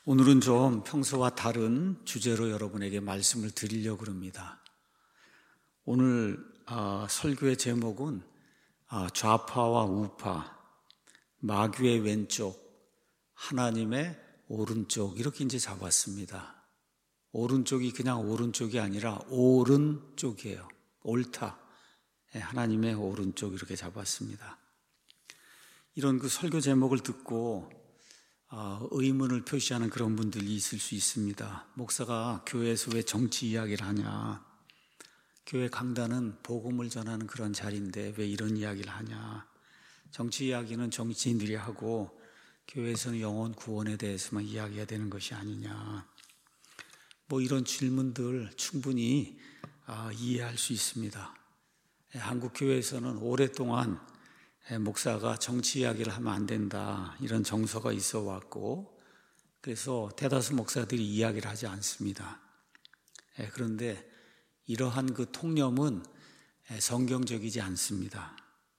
오늘은 좀 평소와 다른 주제로 여러분에게 말씀을 드리려고 합니다. 오늘 설교의 제목은 좌파와 우파, 마귀의 왼쪽, 하나님의 오른쪽 이렇게 이제 잡았습니다. 오른쪽이 그냥 오른쪽이 아니라 오른쪽이에요. 옳다. 하나님의 오른쪽 이렇게 잡았습니다. 이런 그 설교 제목을 듣고 의문을 표시하는 그런 분들이 있을 수 있습니다. 목사가 교회에서 왜 정치 이야기를 하냐? 교회 강단은 복음을 전하는 그런 자리인데 왜 이런 이야기를 하냐? 정치 이야기는 정치인들이 하고 교회에서는 영혼 구원에 대해서만 이야기해야 되는 것이 아니냐? 이런 질문들 충분히 이해할 수 있습니다. 한국 교회에서는 오랫동안 목사가 정치 이야기를 하면 안 된다 이런 정서가 있어 왔고, 그래서 대다수 목사들이 이야기를 하지 않습니다. 그런데 이러한 그 통념은 성경적이지 않습니다.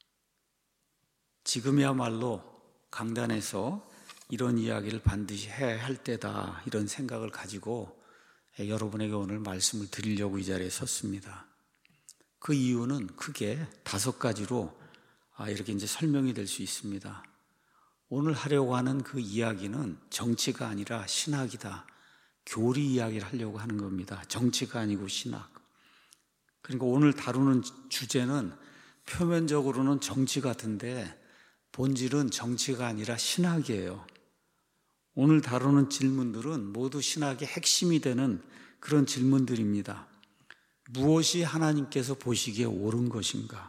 지금이야말로 강단에서 이런 이야기를 반드시 해야 할 때다 이런 생각을 가지고 여러분에게 오늘 말씀을 드리려고 이 자리에 섰습니다. 그 이유는 크게 5가지로 이렇게 이제 설명이 될 수 있습니다. 오늘 하려고 하는 그 이야기는 정치가 아니라 신학이다. 교리 이야기를 하려고 하는 겁니다. 정치가 아니고 신학. 그러니까 오늘 다루는 주제는 표면적으로는 정치 같은데 본질은 정치가 아니라 신학이에요. 오늘 다루는 질문들은 모두 신학의 핵심이 되는 그런 질문들입니다. 무엇이 하나님께서 보시기에 옳은 것인가?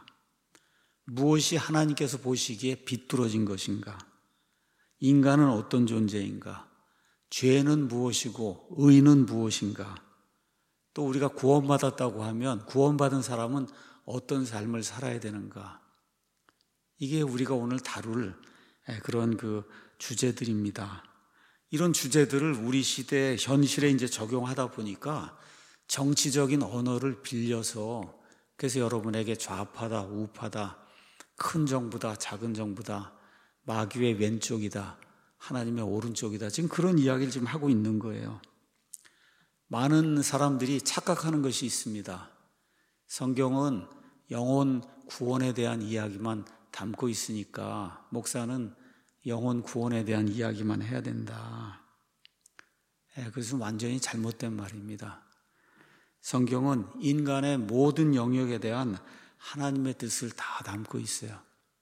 무엇이 하나님께서 보시기에 비뚤어진 것인가? 인간은 어떤 존재인가? 죄는 무엇이고 의는 무엇인가? 또 우리가 구원받았다고 하면 구원받은 사람은 어떤 삶을 살아야 되는가? 이게 우리가 오늘 다룰 그런 그 주제들입니다. 이런 주제들을 우리 시대 현실에 이제 적용하다 보니까 정치적인 언어를 빌려서 그래서 여러분에게 좌파다, 우파다, 큰 정부다, 작은 정부다, 마귀의 왼쪽이다, 하나님의 오른쪽이다. 지금 그런 이야기를 지금 하고 있는 거예요. 많은 사람들이 착각하는 것이 있습니다. 성경은 영혼 구원에 대한 이야기만 담고 있으니까 목사는 영혼 구원에 대한 이야기만 해야 된다. 그것은 완전히 잘못된 말입니다. 성경은 인간의 모든 영역에 대한 하나님의 뜻을 다 담고 있어요.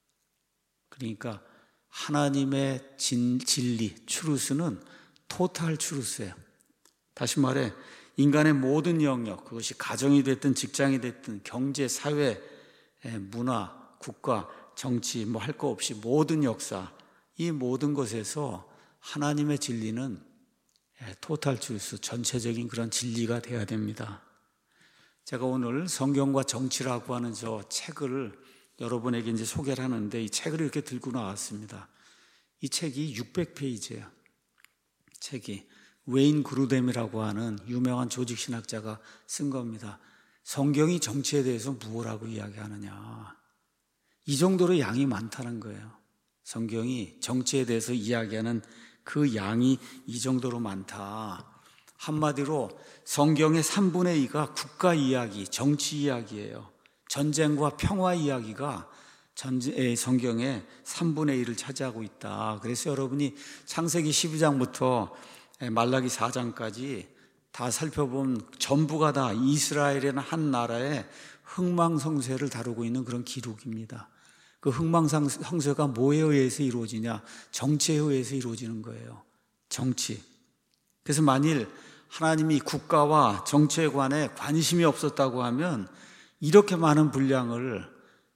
그러니까 하나님의 진리, 추루스는 토탈 추루스예요. 다시 말해 인간의 모든 영역, 그것이 가정이 됐든 직장이 됐든 경제, 사회, 문화, 국가, 정치 할 거 없이 모든 역사, 이 모든 것에서 하나님의 진리는 토탈 추루스, 전체적인 그런 진리가 되어야 됩니다. 제가 오늘 성경과 정치라고 하는 저 책을 여러분에게 이제 소개를 하는데 이 책을 이렇게 들고 나왔습니다. 이 책이 600페이지예요. 책이 웨인 그루뎀이라고 하는 유명한 조직신학자가 쓴 겁니다. 성경이 정치에 대해서 무엇라고 이야기하느냐. 이 정도로 양이 많다는 거예요. 성경이 정치에 대해서 이야기하는 그 양이 이 정도로 많다. 한마디로 성경의 3분의 2가 국가 이야기, 정치 이야기예요. 전쟁과 평화 이야기가 성경의 3분의 1을 차지하고 있다. 그래서 여러분이 창세기 12장부터 말라기 4장까지 다 살펴보면 전부가 다 이스라엘이라는 한 나라의 흥망성쇠를 다루고 있는 그런 기록입니다. 그 흥망성쇠가 뭐에 의해서 이루어지냐? 정치에 의해서 이루어지는 거예요. 정치. 그래서 만일 하나님이 국가와 정치에 관해 관심이 없었다고 하면 이렇게 많은 분량을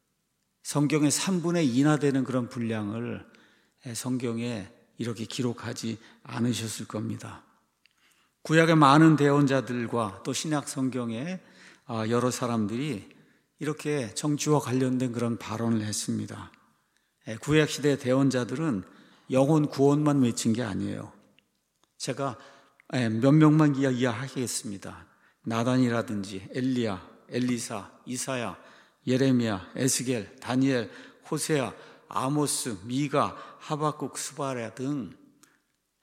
성경의 3분의 2나 되는 그런 분량을 성경에 이렇게 기록하지 않으셨을 겁니다. 구약의 많은 대언자들과 또 신약 성경의 여러 사람들이 이렇게 정치와 관련된 그런 발언을 했습니다. 구약시대 대언자들은 영혼 구원만 외친 게 아니에요. 제가 몇 명만 이야기하겠습니다. 나단이라든지 엘리야, 엘리사, 이사야, 예레미야, 에스겔, 다니엘, 호세아, 아모스, 미가, 하박국, 스바랴 등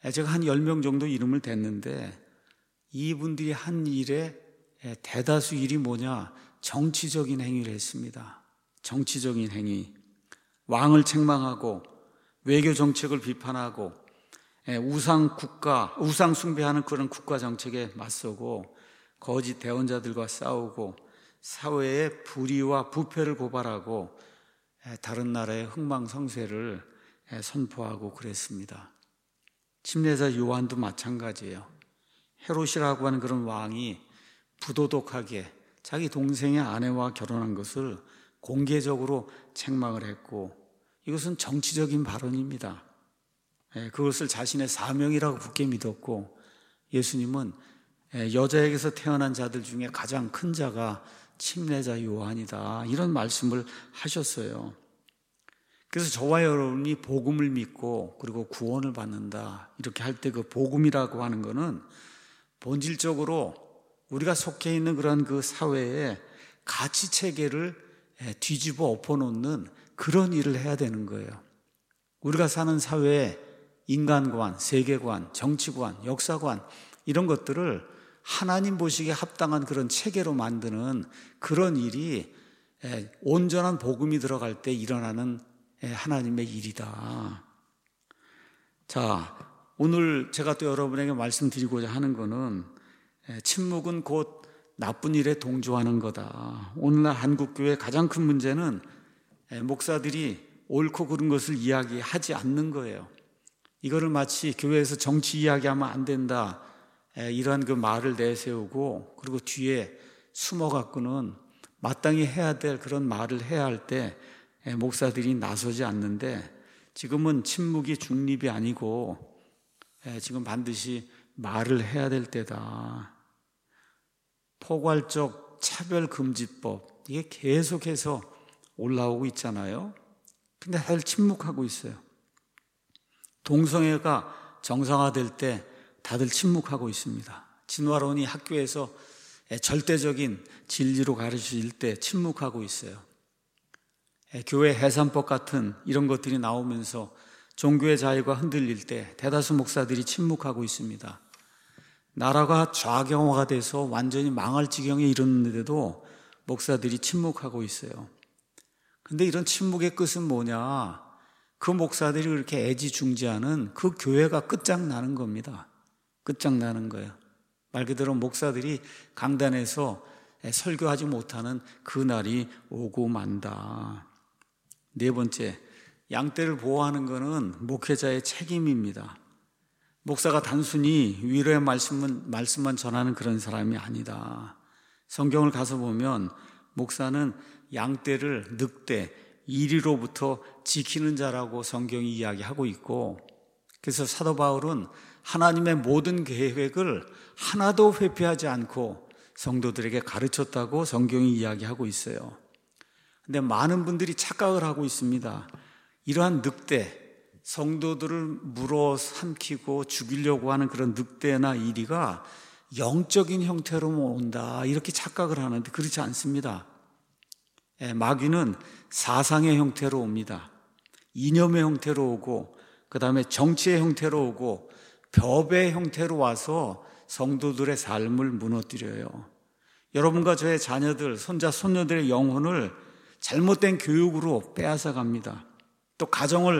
제가 한 10명 정도 이름을 댔는데 이분들이 한 일의 대다수 일이 뭐냐? 정치적인 행위를 했습니다. 정치적인 행위. 왕을 책망하고 외교 정책을 비판하고 우상 숭배하는 그런 국가 정책에 맞서고 거짓 대언자들과 싸우고 사회의 불의와 부패를 고발하고 다른 나라의 흥망성쇠를 선포하고 그랬습니다. 침례자 요한도 마찬가지예요. 헤롯이라고 하는 그런 왕이 부도덕하게 자기 동생의 아내와 결혼한 것을 공개적으로 책망을 했고 이것은 정치적인 발언입니다. 그것을 자신의 사명이라고 굳게 믿었고 예수님은 여자에게서 태어난 자들 중에 가장 큰 자가 침례자 요한이다 이런 말씀을 하셨어요. 그래서 저와 여러분이 복음을 믿고 그리고 구원을 받는다 이렇게 할 때 그 복음이라고 하는 것은 본질적으로 우리가 속해 있는 그런 그 사회의 가치 체계를 뒤집어 엎어놓는 그런 일을 해야 되는 거예요. 우리가 사는 사회의 인간관, 세계관, 정치관, 역사관 이런 것들을 하나님 보시기에 합당한 그런 체계로 만드는 그런 일이 온전한 복음이 들어갈 때 일어나는 하나님의 일이다. 자, 오늘 제가 또 여러분에게 말씀드리고자 하는 것은 침묵은 곧 나쁜 일에 동조하는 거다. 오늘날 한국교회의 가장 큰 문제는 목사들이 옳고 그른 것을 이야기하지 않는 거예요. 이거를 마치 교회에서 정치 이야기하면 안 된다 이러한 그 말을 내세우고 그리고 뒤에 숨어갖고는 마땅히 해야 될 그런 말을 해야 할 때 목사들이 나서지 않는데 지금은 침묵이 중립이 아니고 지금 반드시 말을 해야 될 때다. 포괄적 차별금지법 이게 계속해서 올라오고 있잖아요. 근데 다들 침묵하고 있어요. 동성애가 정상화될 때 다들 침묵하고 있습니다. 진화론이 학교에서 절대적인 진리로 가르칠 때 침묵하고 있어요. 교회 해산법 같은 이런 것들이 나오면서 종교의 자유가 흔들릴 때 대다수 목사들이 침묵하고 있습니다. 나라가 좌경화가 돼서 완전히 망할 지경에 이르는데도 목사들이 침묵하고 있어요. 근데 이런 침묵의 끝은 뭐냐? 그 목사들이 그렇게 애지중지하는 그 교회가 끝장나는 겁니다. 끝장나는 거예요. 말 그대로 목사들이 강단에서 설교하지 못하는 그날이 오고 만다. 네 번째, 양떼를 보호하는 것은 목회자의 책임입니다. 목사가 단순히 위로의 말씀만 전하는 그런 사람이 아니다. 성경을 가서 보면 목사는 양떼를 늑대, 이리로부터 지키는 자라고 성경이 이야기하고 있고 그래서 사도 바울은 하나님의 모든 계획을 하나도 회피하지 않고 성도들에게 가르쳤다고 성경이 이야기하고 있어요. 근데 많은 분들이 착각을 하고 있습니다. 이러한 늑대, 성도들을 물어 삼키고 죽이려고 하는 그런 늑대나 이리가 영적인 형태로 온다 이렇게 착각을 하는데 그렇지 않습니다. 마귀는 사상의 형태로 옵니다. 이념의 형태로 오고 그 다음에 정치의 형태로 오고 벽의 형태로 와서 성도들의 삶을 무너뜨려요. 여러분과 저의 자녀들, 손자, 손녀들의 영혼을 잘못된 교육으로 빼앗아 갑니다. 또 가정을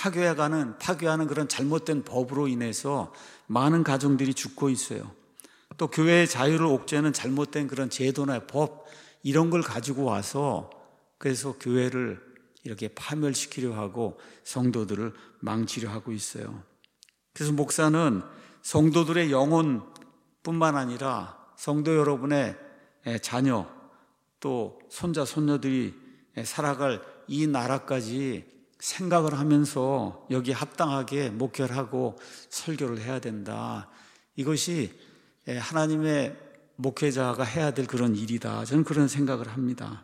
파괴하는 그런 잘못된 법으로 인해서 많은 가정들이 죽고 있어요. 또 교회의 자유를 옥죄는 잘못된 그런 제도나 법 이런 걸 가지고 와서 그래서 교회를 이렇게 파멸시키려 하고 성도들을 망치려 하고 있어요. 그래서 목사는 성도들의 영혼뿐만 아니라 성도 여러분의 자녀 또 손자 손녀들이 살아갈 이 나라까지 생각을 하면서 여기에 합당하게 목회를 하고 설교를 해야 된다. 이것이 하나님의 목회자가 해야 될 그런 일이다. 저는 그런 생각을 합니다.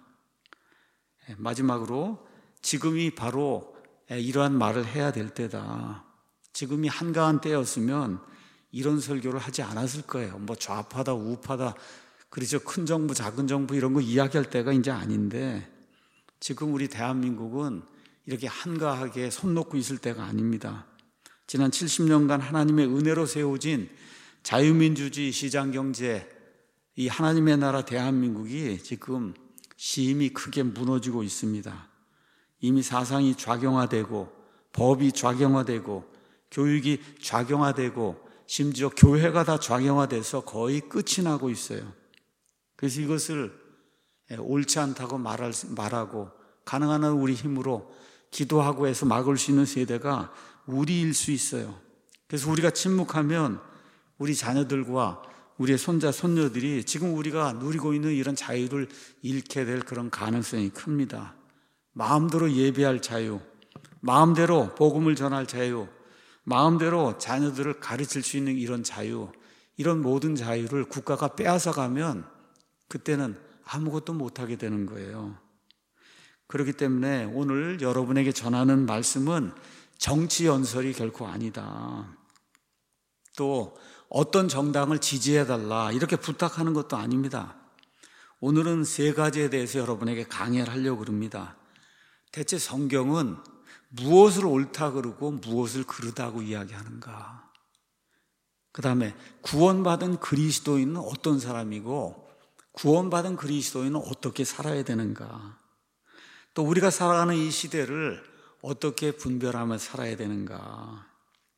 마지막으로 지금이 바로 이러한 말을 해야 될 때다. 지금이 한가한 때였으면 이런 설교를 하지 않았을 거예요. 뭐 좌파다 우파다 그렇죠. 큰 정부 작은 정부 이런 거 이야기할 때가 이제 아닌데 지금 우리 대한민국은 이렇게 한가하게 손 놓고 있을 때가 아닙니다. 지난 70년간 하나님의 은혜로 세워진 자유민주주의 시장경제, 이 하나님의 나라 대한민국이 지금 심히 크게 무너지고 있습니다. 이미 사상이 좌경화되고 법이 좌경화되고 교육이 좌경화되고 심지어 교회가 다 좌경화돼서 거의 끝이 나고 있어요. 그래서 이것을 옳지 않다고 말하고 가능한 한 우리 힘으로 기도하고 해서 막을 수 있는 세대가 우리일 수 있어요. 그래서 우리가 침묵하면 우리 자녀들과 우리의 손자, 손녀들이 지금 우리가 누리고 있는 이런 자유를 잃게 될 그런 가능성이 큽니다. 마음대로 예배할 자유, 마음대로 복음을 전할 자유, 마음대로 자녀들을 가르칠 수 있는 이런 자유, 이런 모든 자유를 국가가 빼앗아가면 그때는 아무것도 못하게 되는 거예요. 그렇기 때문에 오늘 여러분에게 전하는 말씀은 정치 연설이 결코 아니다. 또 어떤 정당을 지지해달라 이렇게 부탁하는 것도 아닙니다. 오늘은 3가지에 대해서 여러분에게 강의를 하려고 합니다. 대체 성경은 무엇을 옳다 그러고 무엇을 그르다고 이야기하는가? 그 다음에 구원받은 그리스도인은 어떤 사람이고 구원받은 그리스도인은 어떻게 살아야 되는가? 또 우리가 살아가는 이 시대를 어떻게 분별하며 살아야 되는가?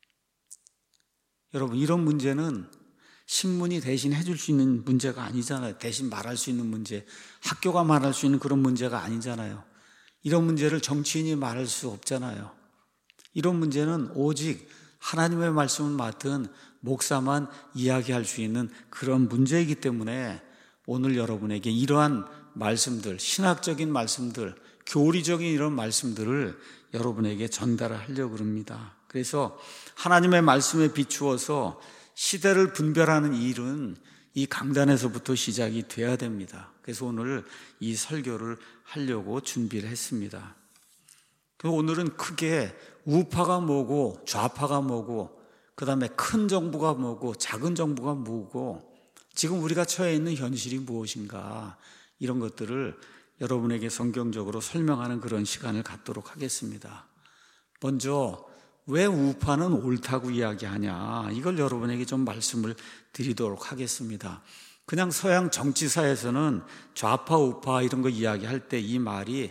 여러분, 이런 문제는 신문이 대신 해줄 수 있는 문제가 아니잖아요. 대신 말할 수 있는 문제, 학교가 말할 수 있는 그런 문제가 아니잖아요. 이런 문제를 정치인이 말할 수 없잖아요. 이런 문제는 오직 하나님의 말씀을 맡은 목사만 이야기할 수 있는 그런 문제이기 때문에 오늘 여러분에게 이러한 말씀들, 신학적인 말씀들, 교리적인 이런 말씀들을 여러분에게 전달하려고 합니다. 그래서 하나님의 말씀에 비추어서 시대를 분별하는 일은 이 강단에서부터 시작이 돼야 됩니다. 그래서 오늘 이 설교를 하려고 준비를 했습니다. 오늘은 크게 우파가 뭐고 좌파가 뭐고 그 다음에 큰 정부가 뭐고 작은 정부가 뭐고 지금 우리가 처해 있는 현실이 무엇인가 이런 것들을 여러분에게 성경적으로 설명하는 그런 시간을 갖도록 하겠습니다. 먼저 왜 우파는 옳다고 이야기하냐 이걸 여러분에게 좀 말씀을 드리도록 하겠습니다. 그냥 서양 정치사에서는 좌파 우파 이런 거 이야기할 때 이 말이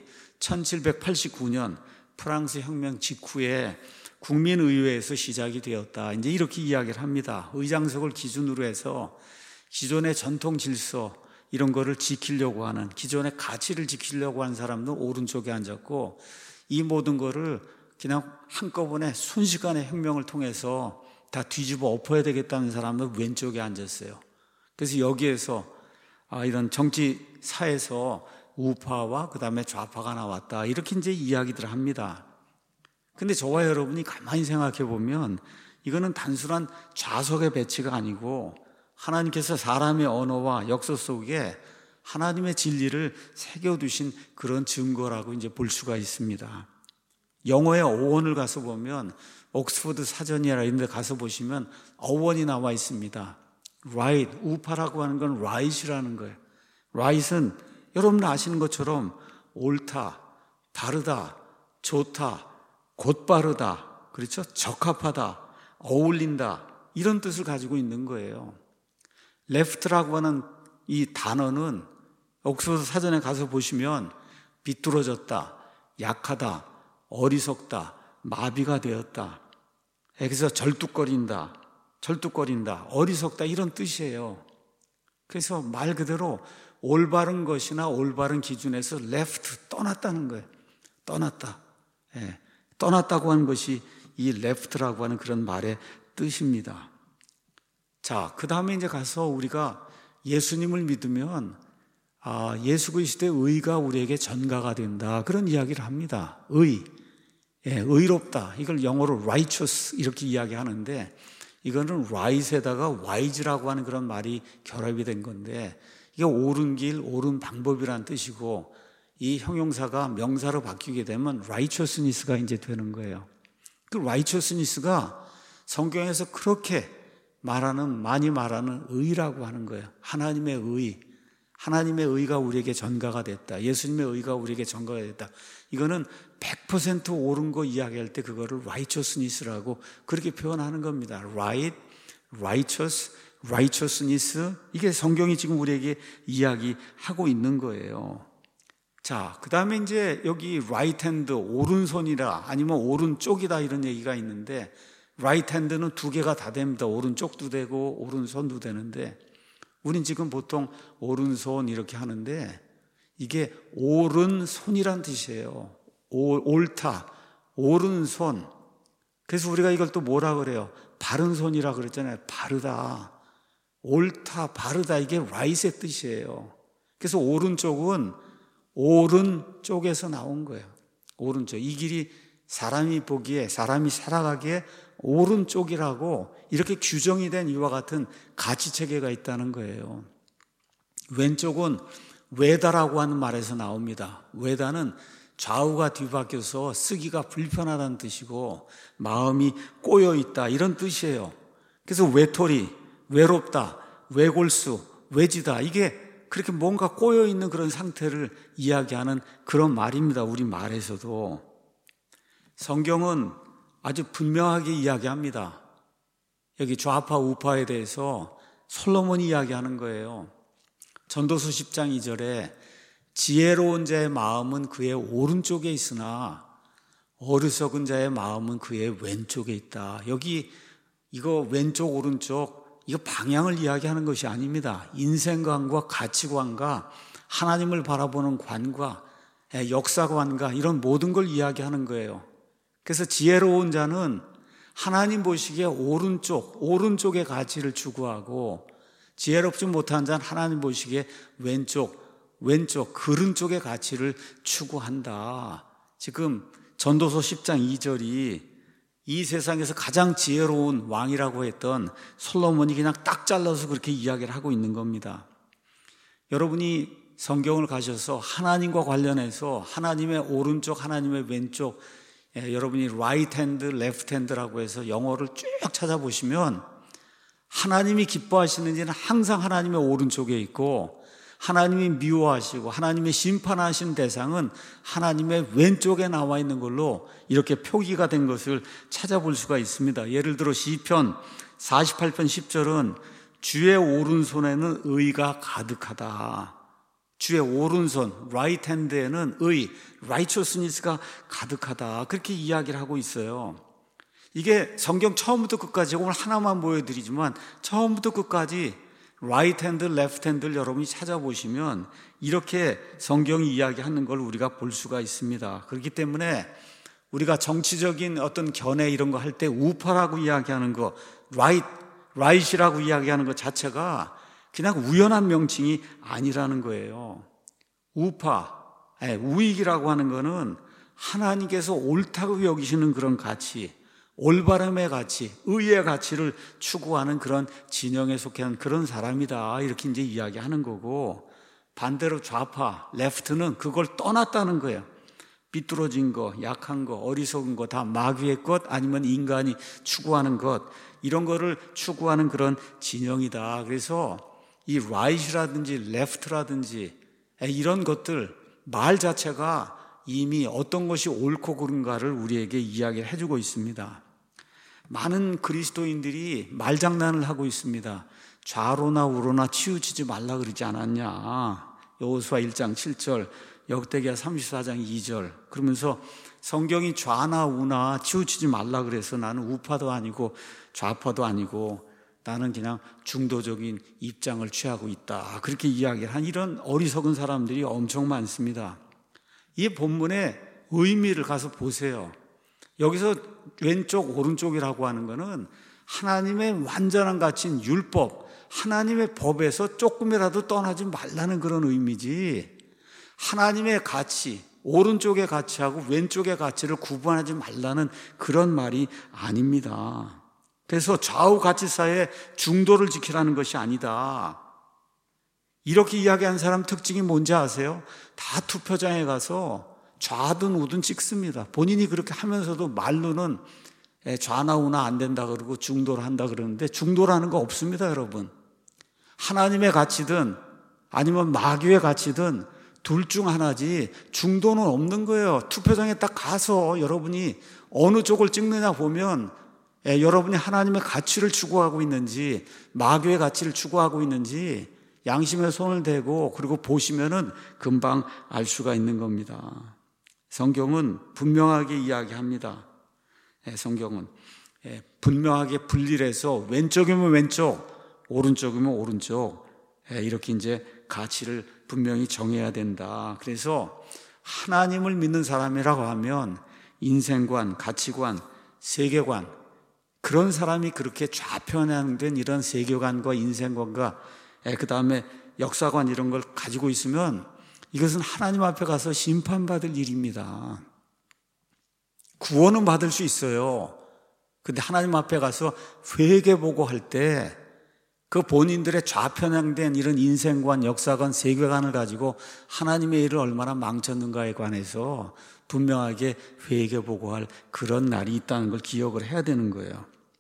1789년 프랑스 혁명 직후에 국민의회에서 시작이 되었다. 이제 이렇게 이야기를 합니다. 의장석을 기준으로 해서 기존의 전통 질서 이런 거를 지키려고 하는 기존의 가치를 지키려고 하는 사람은 오른쪽에 앉았고 이 모든 거를 그냥 한꺼번에 순식간에 혁명을 통해서 다 뒤집어 엎어야 되겠다는 사람은 왼쪽에 앉았어요. 그래서 여기에서 이런 정치사에서 우파와 그 다음에 좌파가 나왔다 이렇게 이제 이야기들을 합니다. 근데 저와 여러분이 가만히 생각해 보면 이거는 단순한 좌석의 배치가 아니고 하나님께서 사람의 언어와 역사 속에 하나님의 진리를 새겨두신 그런 증거라고 이제 볼 수가 있습니다. 영어의 어원을 가서 보면 옥스퍼드 사전이라 이런 데 가서 보시면 어원이 나와 있습니다. right, 우파라고 하는 건 right이라는 거예요. right은 여러분 아시는 것처럼 옳다, 바르다, 좋다, 곧바르다, 그렇죠? 적합하다, 어울린다 이런 뜻을 가지고 있는 거예요. left라고 하는 이 단어는 옥스퍼드 사전에 가서 보시면 비뚤어졌다, 약하다, 어리석다, 마비가 되었다. 그래서 절뚝거린다, 어리석다 이런 뜻이에요. 그래서 말 그대로 올바른 것이나 올바른 기준에서 left, 떠났다는 거예요. 떠났다. 떠났다고 하는 것이 이 left라고 하는 그런 말의 뜻입니다. 자, 그 다음에 이제 가서 우리가 예수님을 믿으면 예수 그리스도의 의가 우리에게 전가가 된다. 그런 이야기를 합니다. 의롭다. 이걸 영어로 righteous 이렇게 이야기하는데 이거는 right에다가 wise라고 하는 그런 말이 결합이 된 건데 이게 옳은 길, 옳은 방법이라는 뜻이고 이 형용사가 명사로 바뀌게 되면 righteousness가 이제 되는 거예요. 그 righteousness가 성경에서 그렇게 많이 말하는 의라고 하는 거예요. 하나님의 의, 하나님의 의가 우리에게 전가가 됐다. 예수님의 의가 우리에게 전가가 됐다. 이거는 100% 옳은 거 이야기할 때 그거를 righteousness라고 그렇게 표현하는 겁니다. right, righteous, righteousness. 이게 성경이 지금 우리에게 이야기하고 있는 거예요. 자, 그 다음에 이제 여기 right hand, 오른손이라 아니면 오른쪽이다 이런 얘기가 있는데 right hand는 두 개가 다 됩니다. 오른쪽도 되고 오른손도 되는데 우린 지금 보통 오른손 이렇게 하는데 이게 오른손이란 뜻이에요. 옳다, 오른손. 그래서 우리가 이걸 또 뭐라 그래요? 바른 손이라 그랬잖아요. 바르다, 옳다, 바르다. 이게 right의 뜻이에요. 그래서 오른쪽은 오른쪽에서 나온 거예요. 오른쪽. 이 길이 사람이 보기에, 사람이 살아가기에 오른쪽이라고 이렇게 규정이 된 이와 같은 가치체계가 있다는 거예요. 왼쪽은 외다라고 하는 말에서 나옵니다. 외다는 좌우가 뒤바뀌어서 쓰기가 불편하다는 뜻이고 마음이 꼬여있다 이런 뜻이에요. 그래서 외톨이, 외롭다, 외골수, 외지다, 이게 그렇게 뭔가 꼬여있는 그런 상태를 이야기하는 그런 말입니다. 우리 말에서도. 성경은 아주 분명하게 이야기합니다. 여기 좌파 우파에 대해서 솔로몬이 이야기하는 거예요. 전도서 10장 2절에 지혜로운 자의 마음은 그의 오른쪽에 있으나 어리석은 자의 마음은 그의 왼쪽에 있다. 여기 이거 왼쪽 오른쪽 이거 방향을 이야기하는 것이 아닙니다. 인생관과 가치관과 하나님을 바라보는 관과 역사관과 이런 모든 걸 이야기하는 거예요. 그래서 지혜로운 자는 하나님 보시기에 오른쪽의 가치를 추구하고 지혜롭지 못한 자는 하나님 보시기에 왼쪽 그른 쪽의 가치를 추구한다. 지금 전도서 10장 2절이 이 세상에서 가장 지혜로운 왕이라고 했던 솔로몬이 그냥 딱 잘라서 그렇게 이야기를 하고 있는 겁니다. 여러분이 성경을 가셔서 하나님과 관련해서 하나님의 오른쪽, 하나님의 왼쪽, 여러분이 right hand, left hand라고 해서 영어를 쭉 찾아보시면 하나님이 기뻐하시는지는 항상 하나님의 오른쪽에 있고 하나님이 미워하시고 하나님의 심판하시는 대상은 하나님의 왼쪽에 나와 있는 걸로 이렇게 표기가 된 것을 찾아볼 수가 있습니다. 예를 들어 시편 48편 10절은 주의 오른손에는 의가 가득하다. 주의 오른손 right hand에는 의 righteousness가 가득하다. 그렇게 이야기를 하고 있어요. 이게 성경 처음부터 끝까지 오늘 하나만 보여드리지만 처음부터 끝까지 right hand, left hand를 여러분이 찾아보시면 이렇게 성경이 이야기하는 걸 우리가 볼 수가 있습니다. 그렇기 때문에 우리가 정치적인 어떤 견해 이런 거 할 때 우파라고 이야기하는 거, right이라고 이야기하는 것 자체가 그냥 우연한 명칭이 아니라는 거예요. 우파, 우익이라고 하는 거는 하나님께서 옳다고 여기시는 그런 가치, 올바름의 가치, 의의 가치를 추구하는 그런 진영에 속한 그런 사람이다. 이렇게 이제 이야기하는 거고, 반대로 좌파, 레프트는 그걸 떠났다는 거예요. 삐뚤어진 거, 약한 거, 어리석은 거, 다 마귀의 것 아니면 인간이 추구하는 것, 이런 거를 추구하는 그런 진영이다. 그래서 이 right이라든지 left라든지 이런 것들 말 자체가 이미 어떤 것이 옳고 그른가를 우리에게 이야기를 해주고 있습니다. 많은 그리스도인들이 말장난을 하고 있습니다. 좌로나 우로나 치우치지 말라 그러지 않았냐. 여호수아 1장 7절, 역대기야 34장 2절. 그러면서 성경이 좌나 우나 치우치지 말라 그래서 나는 우파도 아니고 좌파도 아니고 나는 그냥 중도적인 입장을 취하고 있다. 그렇게 이야기를 한 이런 어리석은 사람들이 엄청 많습니다. 이 본문의 의미를 가서 보세요. 여기서 왼쪽 오른쪽이라고 하는 것은 하나님의 완전한 가치인 율법, 하나님의 법에서 조금이라도 떠나지 말라는 그런 의미지, 하나님의 가치, 오른쪽의 가치하고 왼쪽의 가치를 구분하지 말라는 그런 말이 아닙니다. 그래서 좌우 가치 사이에 중도를 지키라는 것이 아니다. 이렇게 이야기하는 사람 특징이 뭔지 아세요? 다 투표장에 가서 좌든 우든 찍습니다. 본인이 그렇게 하면서도 말로는 좌나 우나 안 된다 그러고 중도를 한다 그러는데 중도라는 거 없습니다, 여러분. 하나님의 가치든 아니면 마귀의 가치든 둘 중 하나지 중도는 없는 거예요. 투표장에 딱 가서 여러분이 어느 쪽을 찍느냐 보면 여러분이 하나님의 가치를 추구하고 있는지 마귀의 가치를 추구하고 있는지 양심에 손을 대고 그리고 보시면은 금방 알 수가 있는 겁니다. 성경은 분명하게 이야기합니다. 성경은 분명하게 분리를 해서 왼쪽이면 왼쪽, 오른쪽이면 오른쪽 이렇게 이제 가치를 분명히 정해야 된다. 그래서 하나님을 믿는 사람이라고 하면 인생관, 가치관, 세계관 그런 사람이 그렇게 좌편향된 이런 세계관과 인생관과 그 다음에 역사관 이런 걸 가지고 있으면 이것은 하나님 앞에 가서 심판받을 일입니다. 구원은 받을 수 있어요. 근데 하나님 앞에 가서 회개보고 할 때 그 본인들의 좌편향된 이런 인생관, 역사관, 세계관을 가지고 하나님의 일을 얼마나 망쳤는가에 관해서 분명하게 회개보고 할 그런 날이 있다는 걸 기억을 해야 되는 거예요.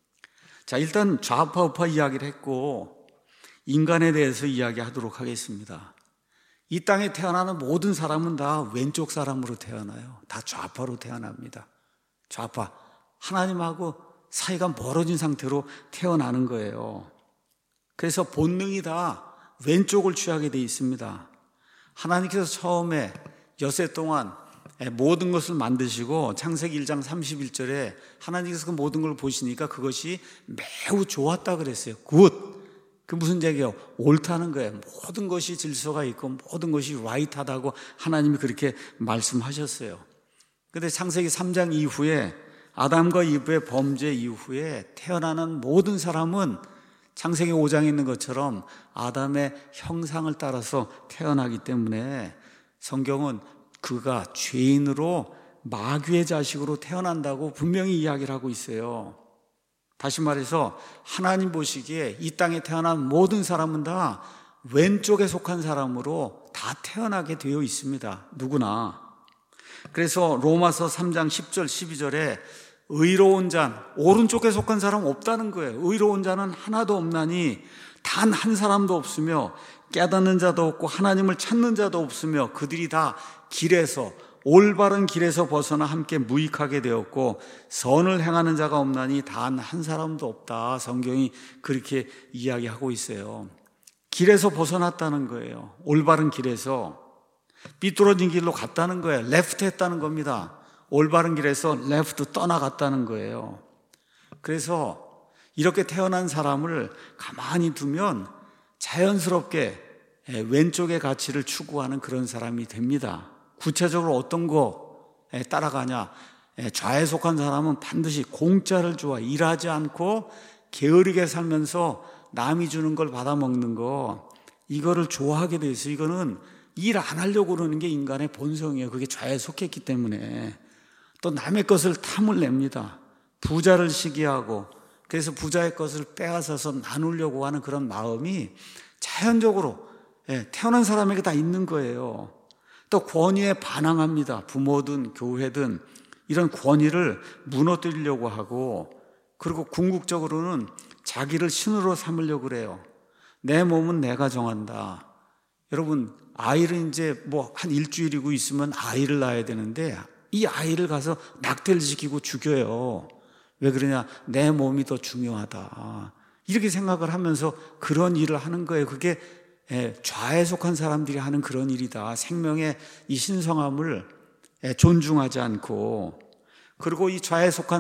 자, 일단 좌파 우파 이야기를 했고 인간에 대해서 이야기하도록 하겠습니다. 이 땅에 태어나는 모든 사람은 다 왼쪽 사람으로 태어나요. 다 좌파로 태어납니다. 좌파, 하나님하고 사이가 멀어진 상태로 태어나는 거예요. 그래서 본능이 다 왼쪽을 취하게 돼 있습니다. 하나님께서 처음에 엿새 동안 모든 것을 만드시고 창세기 1장 31절에 하나님께서 그 모든 걸 보시니까 그것이 매우 좋았다 그랬어요. 굿. 그 무슨 얘기예요? 옳다는 거예요. 모든 것이 질서가 있고 모든 것이 라이트하다고 하나님이 그렇게 말씀하셨어요. 그런데 창세기 3장 이후에 아담과 이브의 범죄 이후에 태어나는 모든 사람은 창세기 5장에 있는 것처럼 아담의 형상을 따라서 태어나기 때문에 성경은 그가 죄인으로 마귀의 자식으로 태어난다고 분명히 이야기를 하고 있어요. 다시 말해서 하나님 보시기에 이 땅에 태어난 모든 사람은 다 왼쪽에 속한 사람으로 다 태어나게 되어 있습니다. 누구나. 그래서 로마서 3장 10절 12절에 의로운 자, 오른쪽에 속한 사람 없다는 거예요. 의로운 자는 하나도 없나니 단 한 사람도 없으며 깨닫는 자도 없고 하나님을 찾는 자도 없으며 그들이 다 길에서 올바른 길에서 벗어나 함께 무익하게 되었고 선을 행하는 자가 없나니 단 한 사람도 없다. 성경이 그렇게 이야기하고 있어요. 길에서 벗어났다는 거예요. 올바른 길에서 삐뚤어진 길로 갔다는 거예요. 레프트 했다는 겁니다. 올바른 길에서 레프트 떠나갔다는 거예요. 그래서 이렇게 태어난 사람을 가만히 두면 자연스럽게 왼쪽의 가치를 추구하는 그런 사람이 됩니다. 구체적으로 어떤 거에 따라가냐? 좌에 속한 사람은 반드시 공짜를 좋아 일하지 않고 게으르게 살면서 남이 주는 걸 받아먹는 거 이거를 좋아하게 돼 있어요. 이거는 일 안 하려고 그러는 게 인간의 본성이에요. 그게 좌에 속했기 때문에. 또 남의 것을 탐을 냅니다. 부자를 시기하고 그래서 부자의 것을 빼앗아서 나누려고 하는 그런 마음이 자연적으로 태어난 사람에게 다 있는 거예요. 또 권위에 반항합니다. 부모든 교회든 이런 권위를 무너뜨리려고 하고 그리고 궁극적으로는 자기를 신으로 삼으려고 그래요. 내 몸은 내가 정한다. 여러분 아이를 이제 뭐 한 일주일이고 있으면 아이를 낳아야 되는데 이 아이를 가서 낙태를 시키고 죽여요. 왜 그러냐? 내 몸이 더 중요하다. 이렇게 생각을 하면서 그런 일을 하는 거예요. 그게 좌에 속한 사람들이 하는 그런 일이다. 생명의 이 신성함을 존중하지 않고 그리고 이 좌에 속한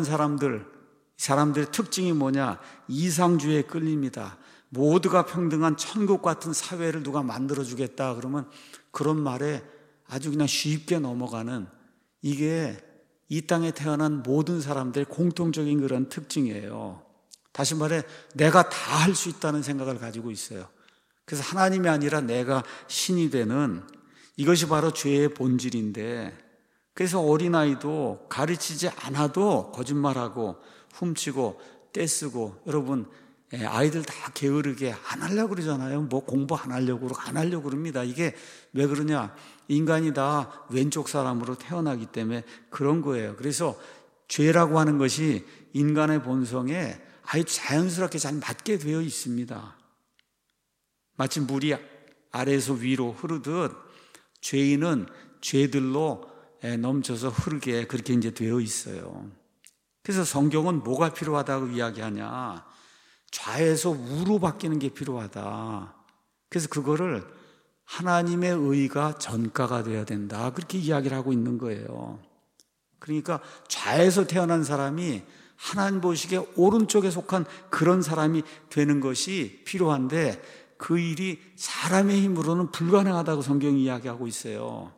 사람들의 특징이 뭐냐? 이상주의에 끌립니다. 모두가 평등한 천국 같은 사회를 누가 만들어주겠다 그러면 그런 말에 아주 그냥 쉽게 넘어가는 이게 이 땅에 태어난 모든 사람들의 공통적인 그런 특징이에요. 다시 말해 내가 다 할 수 있다는 생각을 가지고 있어요. 그래서 하나님이 아니라 내가 신이 되는 이것이 바로 죄의 본질인데 그래서 어린아이도 가르치지 않아도 거짓말하고 훔치고 떼쓰고 여러분 아이들 다 게으르게 안 하려고 그러잖아요. 뭐 공부 안 하려고 그럽니다. 이게 왜 그러냐? 인간이 다 왼쪽 사람으로 태어나기 때문에 그런 거예요. 그래서 죄라고 하는 것이 인간의 본성에 아주 자연스럽게 잘 맞게 되어 있습니다. 마치 물이 아래에서 위로 흐르듯 죄인은 죄들로 넘쳐서 흐르게 그렇게 이제 되어 있어요. 그래서 성경은 뭐가 필요하다고 이야기하냐? 좌에서 우로 바뀌는 게 필요하다. 그래서 그거를 하나님의 의가 전가가 되어야 된다. 그렇게 이야기를 하고 있는 거예요. 그러니까 좌에서 태어난 사람이 하나님 보시기에 오른쪽에 속한 그런 사람이 되는 것이 필요한데 그 일이 사람의 힘으로는 불가능하다고 성경이 이야기하고 있어요.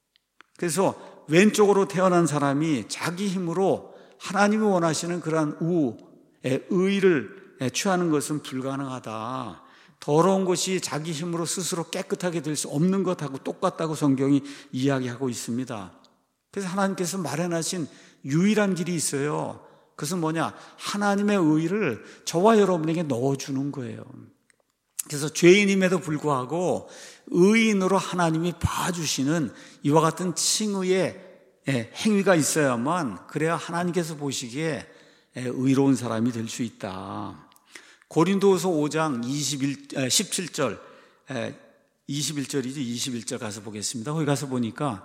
그래서 왼쪽으로 태어난 사람이 자기 힘으로 하나님이 원하시는 그러한 우의 의를 취하는 것은 불가능하다. 더러운 것이 자기 힘으로 스스로 깨끗하게 될 수 없는 것하고 똑같다고 성경이 이야기하고 있습니다. 그래서 하나님께서 마련하신 유일한 길이 있어요. 그것은 뭐냐? 하나님의 의를 저와 여러분에게 넣어주는 거예요. 그래서 죄인임에도 불구하고 의인으로 하나님이 봐주시는 이와 같은 칭의의 행위가 있어야만 그래야 하나님께서 보시기에 의로운 사람이 될 수 있다. 고린도후서 5장 17절 21절이죠. 21절 가서 보겠습니다. 거기 가서 보니까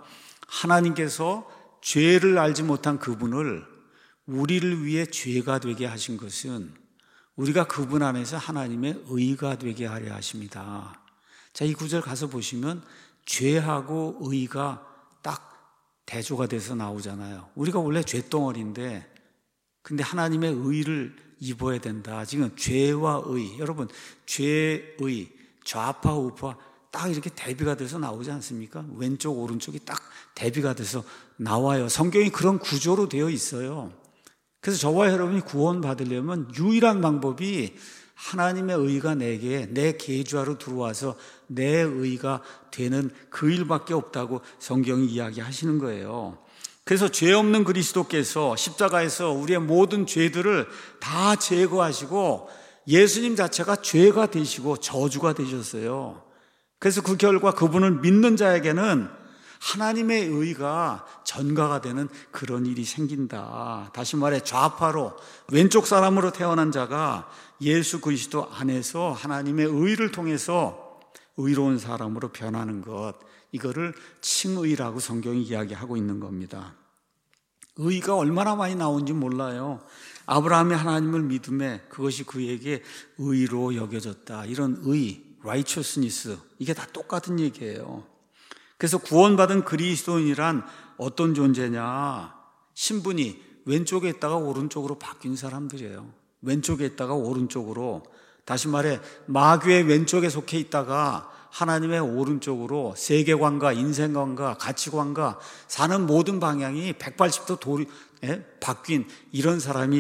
하나님께서 죄를 알지 못한 그분을 우리를 위해 죄가 되게 하신 것은 우리가 그분 안에서 하나님의 의가 되게 하려 하십니다. 자, 이 구절 가서 보시면 죄하고 의가 딱 대조가 돼서 나오잖아요. 우리가 원래 죄덩어리인데 근데 하나님의 의를 입어야 된다. 지금 죄와 의, 여러분 죄의 좌파 우파 딱 이렇게 대비가 돼서 나오지 않습니까? 왼쪽 오른쪽이 딱 대비가 돼서 나와요. 성경이 그런 구조로 되어 있어요. 그래서 저와 여러분이 구원 받으려면 유일한 방법이 하나님의 의가 내게 내 계좌로 들어와서 내 의가 되는 그 일밖에 없다고 성경이 이야기하시는 거예요. 그래서 죄 없는 그리스도께서 십자가에서 우리의 모든 죄들을 다 제거하시고 예수님 자체가 죄가 되시고 저주가 되셨어요. 그래서 그 결과 그분을 믿는 자에게는 하나님의 의가 전가가 되는 그런 일이 생긴다. 다시 말해 좌파로 왼쪽 사람으로 태어난 자가 예수 그리스도 안에서 하나님의 의를 통해서 의로운 사람으로 변하는 것, 이거를 칭의라고 성경이 이야기하고 있는 겁니다. 의가 얼마나 많이 나온지 몰라요. 아브라함이 하나님을 믿음에 그것이 그에게 의로 여겨졌다. 이런 의, righteousness, 이게 다 똑같은 얘기예요. 그래서 구원받은 그리스도인이란 어떤 존재냐? 신분이 왼쪽에 있다가 오른쪽으로 바뀐 사람들이에요. 왼쪽에 있다가 오른쪽으로, 다시 말해 마귀의 왼쪽에 속해 있다가 하나님의 오른쪽으로 세계관과 인생관과 가치관과 사는 모든 방향이 180도 바뀐 이런 사람이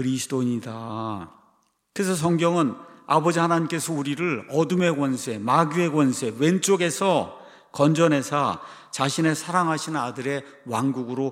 그리스도인이다. 그래서 성경은 아버지 하나님께서 우리를 어둠의 권세, 마귀의 권세, 왼쪽에서 건져내사 자신의 사랑하시는 아들의 왕국으로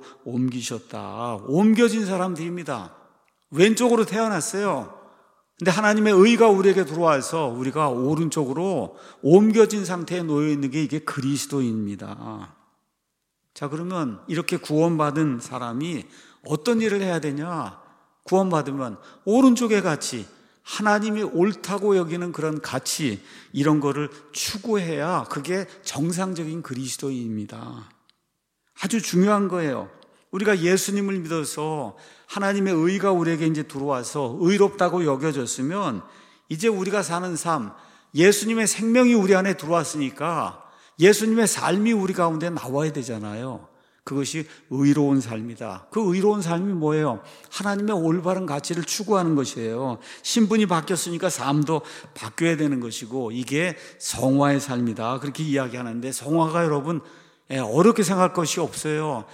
옮기셨다. 옮겨진 사람들입니다. 왼쪽으로 태어났어요. 근데 하나님의 의가 우리에게 들어와서 우리가 오른쪽으로 옮겨진 상태에 놓여 있는 게 이게 그리스도인입니다. 자, 그러면 이렇게 구원받은 사람이 어떤 일을 해야 되냐? 구원받으면 오른쪽의 가치, 하나님이 옳다고 여기는 그런 가치, 이런 거를 추구해야 그게 정상적인 그리스도인입니다. 아주 중요한 거예요. 우리가 예수님을 믿어서 하나님의 의가 우리에게 이제 들어와서 의롭다고 여겨졌으면 이제 우리가 사는 삶, 예수님의 생명이 우리 안에 들어왔으니까 예수님의 삶이 우리 가운데 나와야 되잖아요. 그것이 의로운 삶이다. 그 의로운 삶이 뭐예요? 하나님의 올바른 가치를 추구하는 것이에요. 신분이 바뀌었으니까 삶도 바뀌어야 되는 것이고 이게 성화의 삶이다. 그렇게 이야기하는데 성화가 여러분 어렵게 생각할 것이 없어요.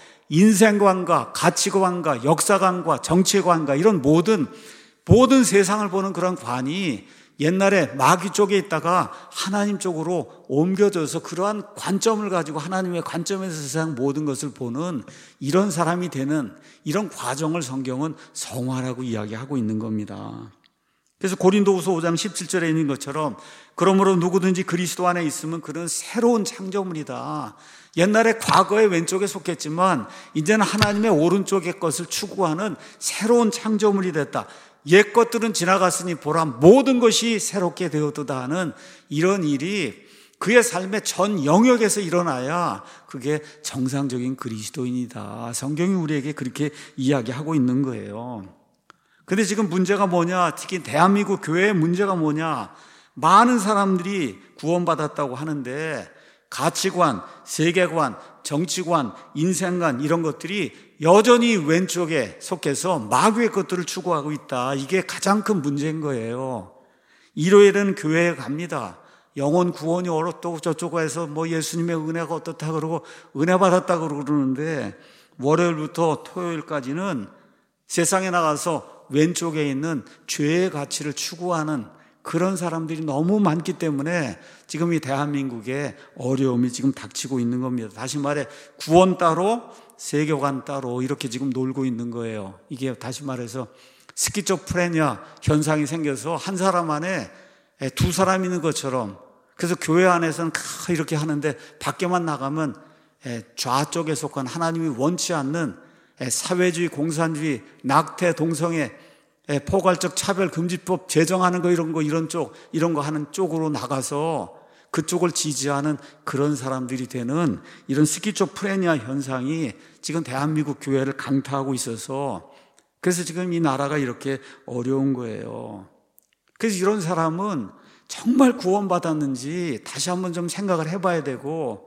인생관과 가치관과 역사관과 정치관과 이런 모든 세상을 보는 그런 관이 옛날에 마귀 쪽에 있다가 하나님 쪽으로 옮겨져서 그러한 관점을 가지고 하나님의 관점에서 세상 모든 것을 보는 이런 사람이 되는 이런 과정을 성경은 성화라고 이야기하고 있는 겁니다. 그래서 고린도후서 5장 17절에 있는 것처럼 그러므로 누구든지 그리스도 안에 있으면 그는 새로운 창조물이다. 옛날에 과거의 왼쪽에 속했지만 이제는 하나님의 오른쪽의 것을 추구하는 새로운 창조물이 됐다. 옛 것들은 지나갔으니 보라 모든 것이 새롭게 되었도다 하는 이런 일이 그의 삶의 전 영역에서 일어나야 그게 정상적인 그리스도인이다. 성경이 우리에게 그렇게 이야기하고 있는 거예요. 근데 지금 문제가 뭐냐? 특히 대한민국 교회의 문제가 뭐냐? 많은 사람들이 구원받았다고 하는데 가치관, 세계관, 정치관, 인생관 이런 것들이 여전히 왼쪽에 속해서 마귀의 것들을 추구하고 있다. 이게 가장 큰 문제인 거예요. 일요일에는 교회에 갑니다. 영혼 구원이 어렵다고 저쪽에서 뭐 예수님의 은혜가 어떻다 그러고 은혜 받았다 그러는데 월요일부터 토요일까지는 세상에 나가서 왼쪽에 있는 죄의 가치를 추구하는 그런 사람들이 너무 많기 때문에 지금 이 대한민국에 어려움이 지금 닥치고 있는 겁니다. 다시 말해 구원 따로 세계관 따로 이렇게 지금 놀고 있는 거예요. 이게 다시 말해서 스키조프레니아 현상이 생겨서 한 사람 안에 두 사람 있는 것처럼, 그래서 교회 안에서는 이렇게 하는데 밖에만 나가면 좌쪽에 속한 하나님이 원치 않는 사회주의, 공산주의, 낙태, 동성애, 포괄적 차별금지법 제정하는 거 이런 거 하는 쪽으로 나가서 그쪽을 지지하는 그런 사람들이 되는 이런 스키조프레니아 현상이 지금 대한민국 교회를 강타하고 있어서, 그래서 지금 이 나라가 이렇게 어려운 거예요. 그래서 이런 사람은 정말 구원받았는지 다시 한번 좀 생각을 해봐야 되고,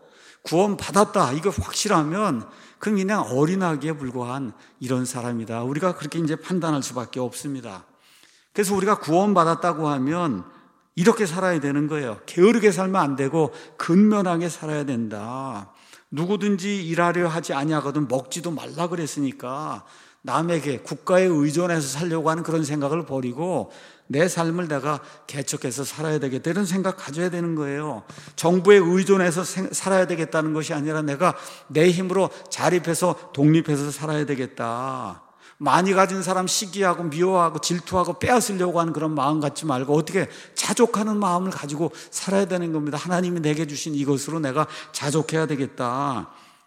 구원받았다 이거 확실하면 그럼 그냥 어린아기에 불과한 이런 사람이다. 우리가 그렇게 이제 판단할 수밖에 없습니다. 그래서 우리가 구원받았다고 하면 이렇게 살아야 되는 거예요. 게으르게 살면 안 되고 근면하게 살아야 된다. 누구든지 일하려 하지 아니하거든 먹지도 말라 그랬으니까 남에게, 국가에 의존해서 살려고 하는 그런 생각을 버리고 내 삶을 내가 개척해서 살아야 되겠다 이런 생각 가져야 되는 거예요. 정부에 의존해서 살아야 되겠다는 것이 아니라 내가 내 힘으로 자립해서 독립해서 살아야 되겠다. 많이 가진 사람 시기하고 미워하고 질투하고 빼앗으려고 하는 그런 마음 갖지 말고 어떻게 자족하는 마음을 가지고 살아야 되는 겁니다. 하나님이 내게 주신 이것으로 내가 자족해야 되겠다.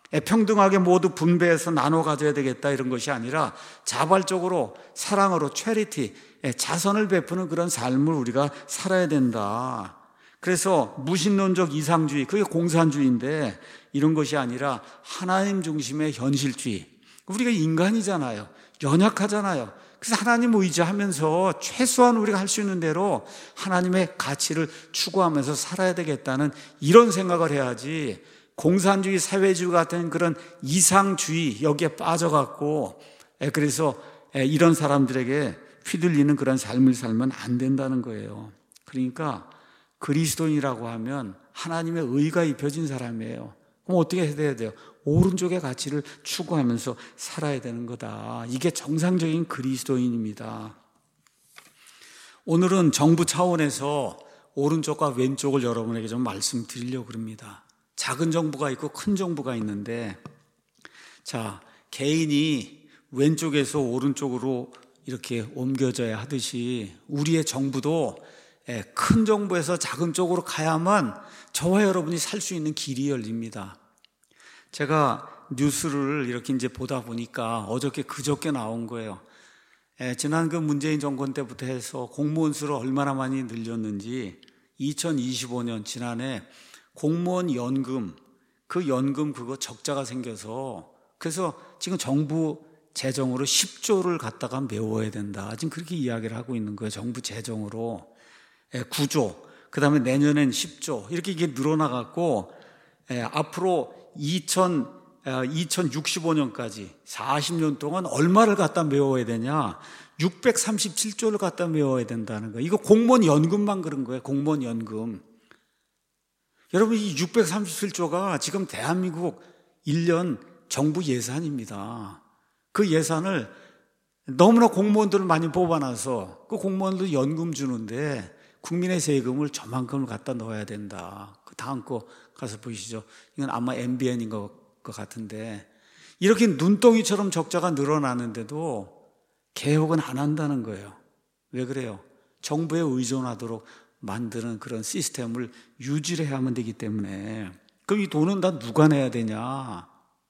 평등하게 모두 분배해서 나눠 가져야 되겠다 이런 것이 아니라 자발적으로 사랑으로 체리티, 자선을 베푸는 그런 삶을 우리가 살아야 된다. 그래서 무신론적 이상주의, 그게 공산주의인데 이런 것이 아니라 하나님 중심의 현실주의. 우리가 인간이잖아요. 연약하잖아요. 그래서 하나님 의지하면서 최소한 우리가 할 수 있는 대로 하나님의 가치를 추구하면서 살아야 되겠다는 이런 생각을 해야지, 공산주의, 사회주의 같은 그런 이상주의 여기에 빠져갖고 그래서 이런 사람들에게 휘둘리는 그런 삶을 살면 안 된다는 거예요. 그러니까 그리스도인이라고 하면 하나님의 의가 입혀진 사람이에요. 그럼 어떻게 해야 돼요? 오른쪽의 가치를 추구하면서 살아야 되는 거다. 이게 정상적인 그리스도인입니다. 오늘은 정부 차원에서 오른쪽과 왼쪽을 여러분에게 좀 말씀드리려고 합니다. 작은 정부가 있고 큰 정부가 있는데, 자, 개인이 왼쪽에서 오른쪽으로 이렇게 옮겨져야 하듯이 우리의 정부도 큰 정부에서 작은 쪽으로 가야만 저와 여러분이 살 수 있는 길이 열립니다. 제가 뉴스를 이렇게 이제 보다 보니까 어저께 그저께 나온 거예요. 지난 그 문재인 정권 때부터 해서 공무원 수를 얼마나 많이 늘렸는지 2025년 지난해 공무원 연금, 그 연금 그거 적자가 생겨서 그래서 지금 정부 재정으로 10조를 갖다가 메워야 된다. 지금 그렇게 이야기를 하고 있는 거예요. 정부 재정으로 9조, 그 다음에 내년엔 10조 이렇게 이게 늘어나갖고 앞으로 2065년까지 40년 동안 얼마를 갖다 메워야 되냐? 637조를 갖다 메워야 된다는 거예요. 이거 공무원 연금만 그런 거예요. 공무원 연금. 여러분, 이 637조가 지금 대한민국 1년 정부 예산입니다. 그 예산을 너무나 공무원들을 많이 뽑아놔서 그 공무원들 연금 주는데 국민의 세금을 저만큼을 갖다 넣어야 된다. 그 다음 거 가서 보시죠. 이건 아마 MBN인 것 같은데 이렇게 눈덩이처럼 적자가 늘어나는데도 개혁은 안 한다는 거예요. 왜 그래요? 정부에 의존하도록 만드는 그런 시스템을 유지를 해야만 되기 때문에. 그럼 이 돈은 다 누가 내야 되냐?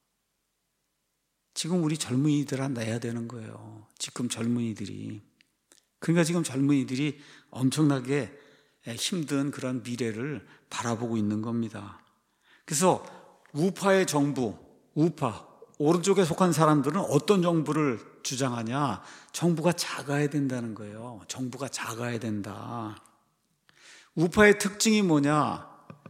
지금 우리 젊은이들한테 내야 되는 거예요. 지금 젊은이들이. 그러니까 지금 젊은이들이 엄청나게 힘든 그런 미래를 바라보고 있는 겁니다. 그래서 우파의 정부, 우파, 오른쪽에 속한 사람들은 어떤 정부를 주장하냐? 정부가 작아야 된다는 거예요. 정부가 작아야 된다. 우파의 특징이 뭐냐?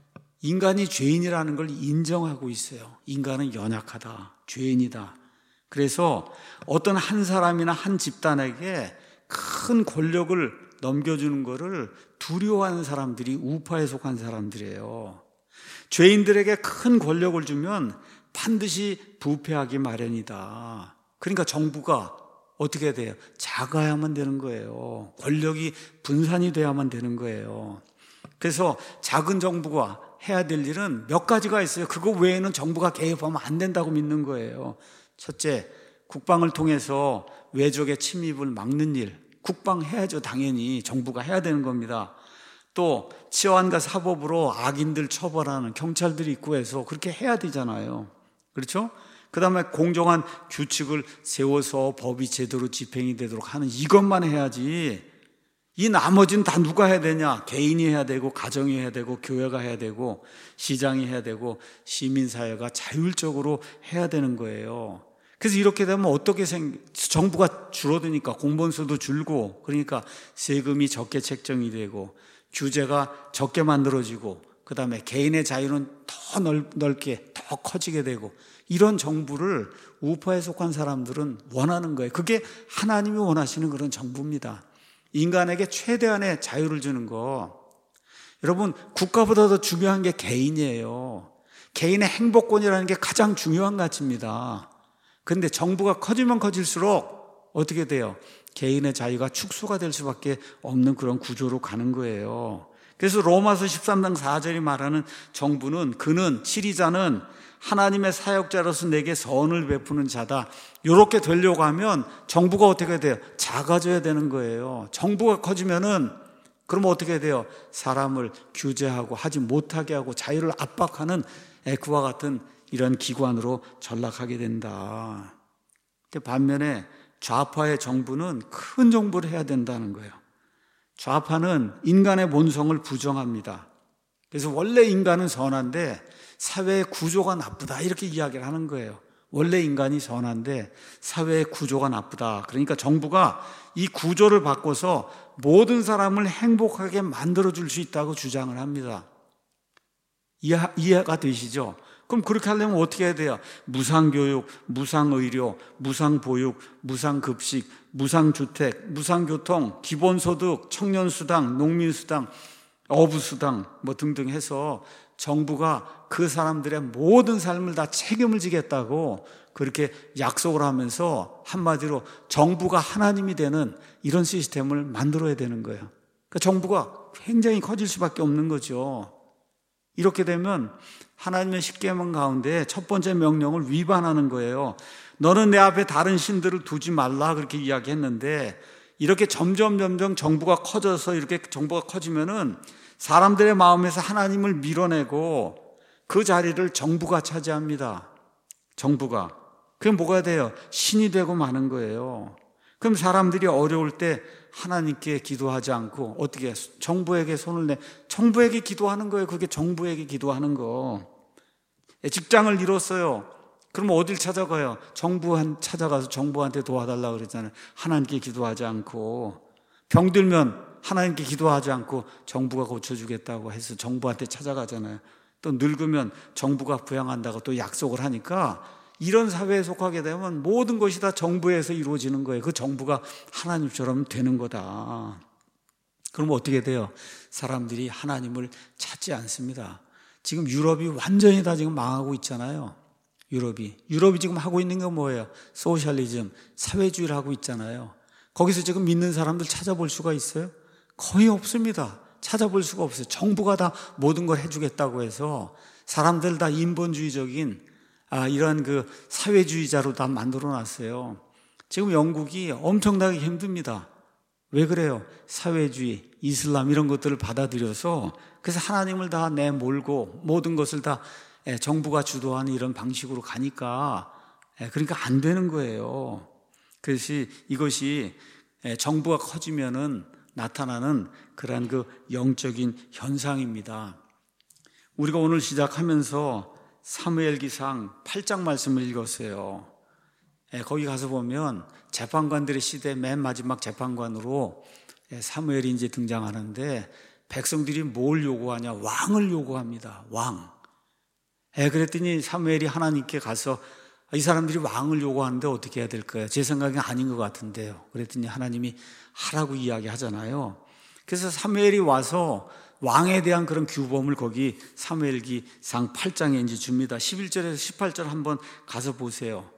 인간이 죄인이라는 걸 인정하고 있어요. 인간은 연약하다, 죄인이다. 그래서 어떤 한 사람이나 한 집단에게 큰 권력을 넘겨주는 것을 두려워하는 사람들이 우파에 속한 사람들이에요. 죄인들에게 큰 권력을 주면 반드시 부패하기 마련이다. 그러니까 정부가 어떻게 돼요? 작아야만 되는 거예요. 권력이 분산이 돼야만 되는 거예요. 그래서 작은 정부가 해야 될 일은 몇 가지가 있어요. 그거 외에는 정부가 개입하면 안 된다고 믿는 거예요. 첫째, 국방을 통해서 외적의 침입을 막는 일. 국방 해야죠. 당연히 정부가 해야 되는 겁니다. 또 치안과 사법으로 악인들 처벌하는 경찰들이 있고 해서 그렇게 해야 되잖아요. 그렇죠? 그 다음에 공정한 규칙을 세워서 법이 제대로 집행이 되도록 하는 이것만 해야지, 이 나머지는 다 누가 해야 되냐? 개인이 해야 되고, 가정이 해야 되고, 교회가 해야 되고, 시장이 해야 되고, 시민사회가 자율적으로 해야 되는 거예요. 그래서 이렇게 되면 어떻게 정부가 줄어드니까 공무원 수도 줄고, 그러니까 세금이 적게 책정이 되고, 규제가 적게 만들어지고, 그 다음에 개인의 자유는 더 넓게, 더 커지게 되고, 이런 정부를 우파에 속한 사람들은 원하는 거예요. 그게 하나님이 원하시는 그런 정부입니다. 인간에게 최대한의 자유를 주는 거. 여러분, 국가보다 더 중요한 게 개인이에요. 개인의 행복권이라는 게 가장 중요한 가치입니다. 그런데 정부가 커지면 커질수록 어떻게 돼요? 개인의 자유가 축소가 될 수밖에 없는 그런 구조로 가는 거예요. 그래서 로마서 13장 4절이 말하는 정부는, 그는, 치리자는 하나님의 사역자로서 내게 선을 베푸는 자다. 이렇게 되려고 하면 정부가 어떻게 돼요? 작아져야 되는 거예요. 정부가 커지면은 그러면 어떻게 돼요? 사람을 규제하고 하지 못하게 하고 자유를 압박하는 그와 같은 이런 기관으로 전락하게 된다. 반면에 좌파의 정부는 큰 정부를 해야 된다는 거예요. 좌파는 인간의 본성을 부정합니다. 그래서 원래 인간은 선한데 사회의 구조가 나쁘다, 이렇게 이야기를 하는 거예요. 원래 인간이 선한데 사회의 구조가 나쁘다. 그러니까 정부가 이 구조를 바꿔서 모든 사람을 행복하게 만들어줄 수 있다고 주장을 합니다. 이해가 되시죠? 그럼 그렇게 하려면 어떻게 해야 돼요? 무상교육, 무상의료, 무상보육, 무상급식, 무상주택, 무상교통, 기본소득, 청년수당, 농민수당, 어부수당 등등 해서 정부가 그 사람들의 모든 삶을 다 책임을 지겠다고 그렇게 약속을 하면서 한마디로 정부가 하나님이 되는 이런 시스템을 만들어야 되는 거예요. 그러니까 정부가 굉장히 커질 수밖에 없는 거죠. 이렇게 되면 하나님의 십계명 가운데 첫 번째 명령을 위반하는 거예요. 너는 내 앞에 다른 신들을 두지 말라, 그렇게 이야기했는데, 이렇게 점점 정부가 커져서, 이렇게 정부가 커지면은 사람들의 마음에서 하나님을 밀어내고 그 자리를 정부가 차지합니다. 정부가. 그게 뭐가 돼요? 신이 되고 마는 거예요. 그럼 사람들이 어려울 때 하나님께 기도하지 않고 어떻게 정부에게 손을 정부에게 기도하는 거예요. 그게 정부에게 기도하는 거. 직장을 잃었어요. 그럼 어딜 찾아가요? 찾아가서 정부한테 도와달라고 그러잖아요. 하나님께 기도하지 않고. 병들면 하나님께 기도하지 않고 정부가 고쳐주겠다고 해서 정부한테 찾아가잖아요. 또 늙으면 정부가 부양한다고 또 약속을 하니까, 이런 사회에 속하게 되면 모든 것이 다 정부에서 이루어지는 거예요. 그 정부가 하나님처럼 되는 거다. 그럼 어떻게 돼요? 사람들이 하나님을 찾지 않습니다. 지금 유럽이 완전히 다 지금 망하고 있잖아요. 유럽이 지금 하고 있는 게 뭐예요? 소셜리즘, 사회주의를 하고 있잖아요. 거기서 지금 믿는 사람들 찾아볼 수가 있어요? 거의 없습니다. 찾아볼 수가 없어요. 정부가 다 모든 걸 해주겠다고 해서 사람들 다 인본주의적인 이런 그 사회주의자로 다 만들어 놨어요. 지금 영국이 엄청나게 힘듭니다. 왜 그래요? 사회주의, 이슬람 이런 것들을 받아들여서, 그래서 하나님을 다 내몰고 모든 것을 다 정부가 주도하는 이런 방식으로 가니까, 그러니까 안 되는 거예요. 그래서 이것이 정부가 커지면은 나타나는 그러한 그 영적인 현상입니다. 우리가 오늘 시작하면서 사무엘기상 8장 말씀을 읽었어요. 거기 가서 보면 재판관들의 시대 맨 마지막 재판관으로 사무엘이 이제 등장하는데 백성들이 뭘 요구하냐? 왕을 요구합니다. 왕. 그랬더니 사무엘이 하나님께 가서 이 사람들이 왕을 요구하는데 어떻게 해야 될까요? 제 생각엔 아닌 것 같은데요. 그랬더니 하나님이 하라고 이야기하잖아요. 그래서 사무엘이 와서 왕에 대한 그런 규범을 거기 사무엘기상 8장에 이제 줍니다. 11절에서 18절 한번 가서 보세요.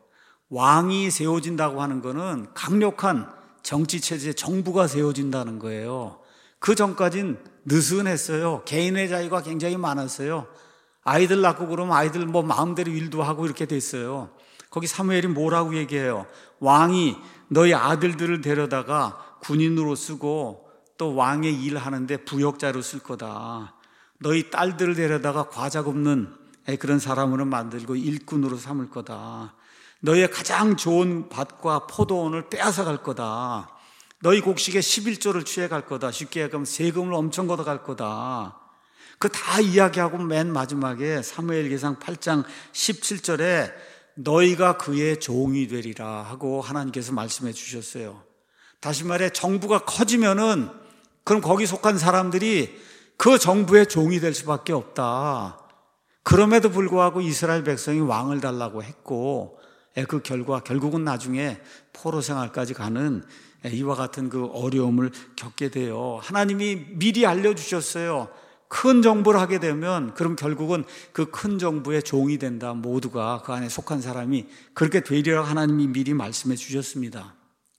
왕이 세워진다고 하는 거는 강력한 정치체제, 정부가 세워진다는 거예요. 그 전까진 느슨했어요. 개인의 자유가 굉장히 많았어요. 아이들 낳고 그러면 아이들 뭐 마음대로 일도 하고 이렇게 됐어요. 거기 사무엘이 뭐라고 얘기해요? 왕이 너희 아들들을 데려다가 군인으로 쓰고 또 왕의 일하는데 부역자로 쓸 거다. 너희 딸들을 데려다가 과자 굽는 그런 사람으로 만들고 일꾼으로 삼을 거다. 너희의 가장 좋은 밭과 포도원을 빼앗아 갈 거다. 너희 곡식에 11조를 취해갈 거다. 쉽게 얘기하면 세금을 엄청 걷어갈 거다. 그 다 이야기하고 맨 마지막에 사무엘기상 8장 17절에 너희가 그의 종이 되리라 하고 하나님께서 말씀해 주셨어요. 다시 말해 정부가 커지면은 그럼 거기 속한 사람들이 그 정부의 종이 될 수밖에 없다. 그럼에도 불구하고 이스라엘 백성이 왕을 달라고 했고 그 결과 결국은 나중에 포로 생활까지 가는 이와 같은 그 어려움을 겪게 돼요. 하나님이 미리 알려주셨어요. 큰 정부를 하게 되면 그럼 결국은 그 큰 정부의 종이 된다. 모두가 그 안에 속한 사람이 그렇게 되리라 하나님이 미리 말씀해 주셨습니다.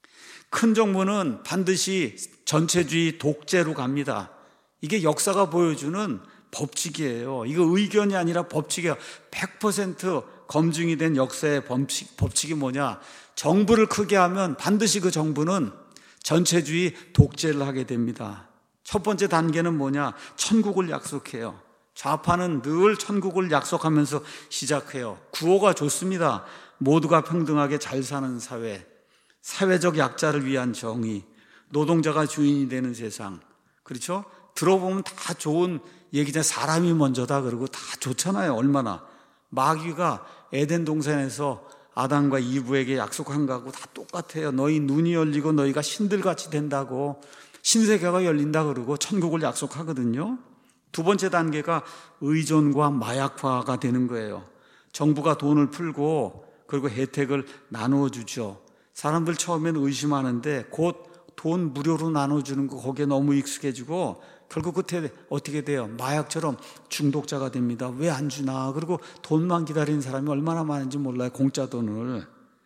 큰 정부는 반드시 전체주의 독재로 갑니다. 이게 역사가 보여주는 법칙이에요. 이거 의견이 아니라 법칙이에요. 100% 검증이 된 역사의 법칙이 뭐냐? 정부를 크게 하면 반드시 그 정부는 전체주의 독재를 하게 됩니다. 첫 번째 단계는 뭐냐? 천국을 약속해요. 좌파는 늘 천국을 약속하면서 시작해요. 구호가 좋습니다. 모두가 평등하게 잘 사는 사회, 사회적 약자를 위한 정의, 노동자가 주인이 되는 세상. 그렇죠? 들어보면 다 좋은 얘기잖아요. 사람이 먼저다 그러고 다 좋잖아요. 얼마나. 마귀가 에덴 동산에서 아담과 이브에게 약속한 거하고 다 똑같아요. 너희 눈이 열리고 너희가 신들같이 된다고, 신세계가 열린다 그러고 천국을 약속하거든요. 두 번째 단계가 의존과 마약화가 되는 거예요. 정부가 돈을 풀고 그리고 혜택을 나누어 주죠. 사람들 처음에는 의심하는데 곧 돈 무료로 나눠주는 거 거기에 너무 익숙해지고 결국 끝에 어떻게 돼요? 마약처럼 중독자가 됩니다. 왜 안 주나? 그리고 돈만 기다리는 사람이 얼마나 많은지 몰라요. 공짜 돈을.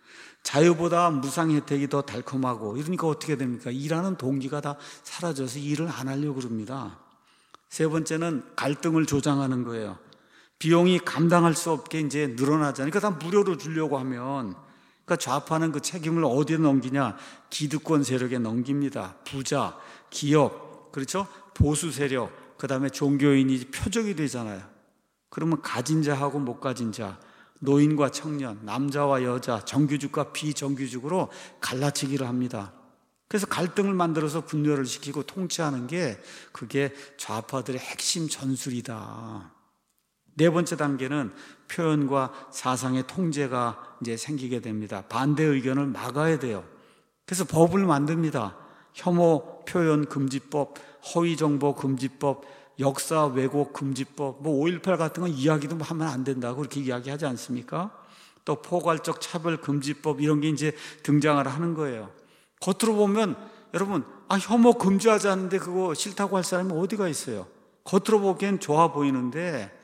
자유보다 무상 혜택이 더 달콤하고 이러니까 어떻게 됩니까? 일하는 동기가 다 사라져서 일을 안 하려고 그럽니다. 세 번째는 갈등을 조장하는 거예요. 비용이 감당할 수 없게 이제 늘어나잖아요. 그러니까 다 무료로 주려고 하면, 그러니까 좌파는 그 책임을 어디에 넘기냐? 기득권 세력에 넘깁니다. 부자, 기업, 그렇죠? 보수 세력, 그 다음에 종교인이 표적이 되잖아요. 그러면 가진 자하고 못 가진 자, 노인과 청년, 남자와 여자, 정규직과 비정규직으로 갈라치기를 합니다. 그래서 갈등을 만들어서 분열을 시키고 통치하는 게 그게 좌파들의 핵심 전술이다. 네 번째 단계는 표현과 사상의 통제가 이제 생기게 됩니다. 반대 의견을 막아야 돼요. 그래서 법을 만듭니다. 혐오 표현 금지법, 허위 정보 금지법, 역사 왜곡 금지법, 5.18 같은 건 이야기도 하면 안 된다고 그렇게 이야기하지 않습니까? 또 포괄적 차별 금지법 이런 게 이제 등장을 하는 거예요. 겉으로 보면 여러분 혐오 금지하지 않는데 그거 싫다고 할 사람이 어디가 있어요? 겉으로 보기엔 좋아 보이는데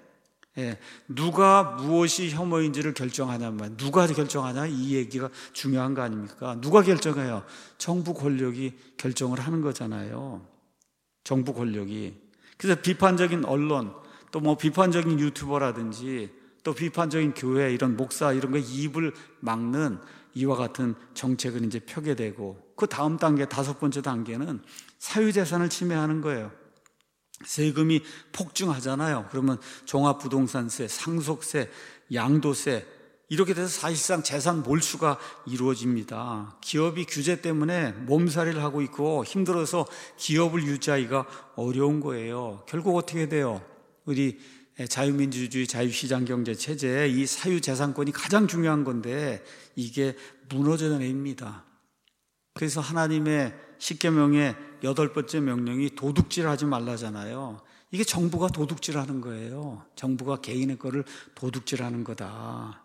누가 무엇이 혐오인지를 결정하냐면 누가 결정하냐 이 얘기가 중요한 거 아닙니까? 누가 결정해요? 정부 권력이 결정을 하는 거잖아요. 정부 권력이. 그래서 비판적인 언론 또 비판적인 유튜버라든지 또 비판적인 교회 이런 목사 이런 거 입을 막는 이와 같은 정책을 이제 펴게 되고 그 다음 단계 다섯 번째 단계는 사유재산을 침해하는 거예요. 세금이 폭증하잖아요. 그러면 종합부동산세, 상속세, 양도세 이렇게 돼서 사실상 재산 몰수가 이루어집니다. 기업이 규제 때문에 몸살이를 하고 있고 힘들어서 기업을 유지하기가 어려운 거예요. 결국 어떻게 돼요? 우리 자유민주주의 자유시장경제 체제에 이 사유재산권이 가장 중요한 건데 이게 무너져 내립니다. 그래서 하나님의 십계명의 8번째 명령이 도둑질하지 말라잖아요. 이게 정부가 도둑질하는 거예요. 정부가 개인의 거를 도둑질하는 거다.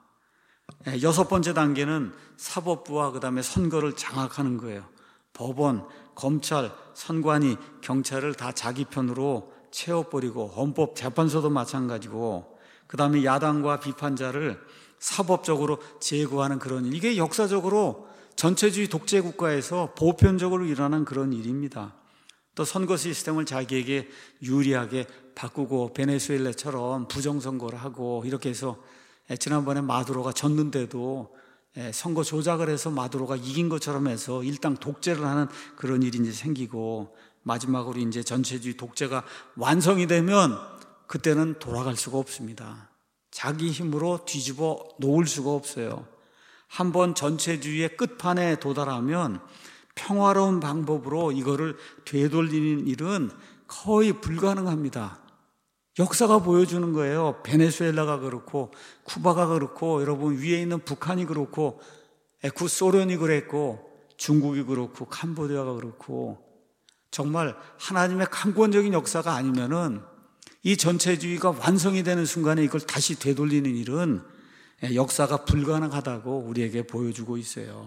6번째 단계는 사법부와 그다음에 선거를 장악하는 거예요. 법원, 검찰, 선관위, 경찰을 다 자기 편으로 채워버리고 헌법재판소도 마찬가지고 그다음에 야당과 비판자를 사법적으로 제거하는 그런 일. 이게 역사적으로 전체주의 독재 국가에서 보편적으로 일어난 그런 일입니다. 또 선거 시스템을 자기에게 유리하게 바꾸고 베네수엘라처럼 부정선거를 하고 이렇게 해서 지난번에 마두로가 졌는데도 선거 조작을 해서 마두로가 이긴 것처럼 해서 일당 독재를 하는 그런 일이 이제 생기고 마지막으로 이제 전체주의 독재가 완성이 되면 그때는 돌아갈 수가 없습니다. 자기 힘으로 뒤집어 놓을 수가 없어요. 한번 전체주의의 끝판에 도달하면 평화로운 방법으로 이거를 되돌리는 일은 거의 불가능합니다. 역사가 보여주는 거예요. 베네수엘라가 그렇고 쿠바가 그렇고 여러분 위에 있는 북한이 그렇고 구소련이 그랬고 중국이 그렇고 캄보디아가 그렇고 정말 하나님의 강권적인 역사가 아니면은 이 전체주의가 완성이 되는 순간에 이걸 다시 되돌리는 일은 역사가 불가능하다고 우리에게 보여주고 있어요.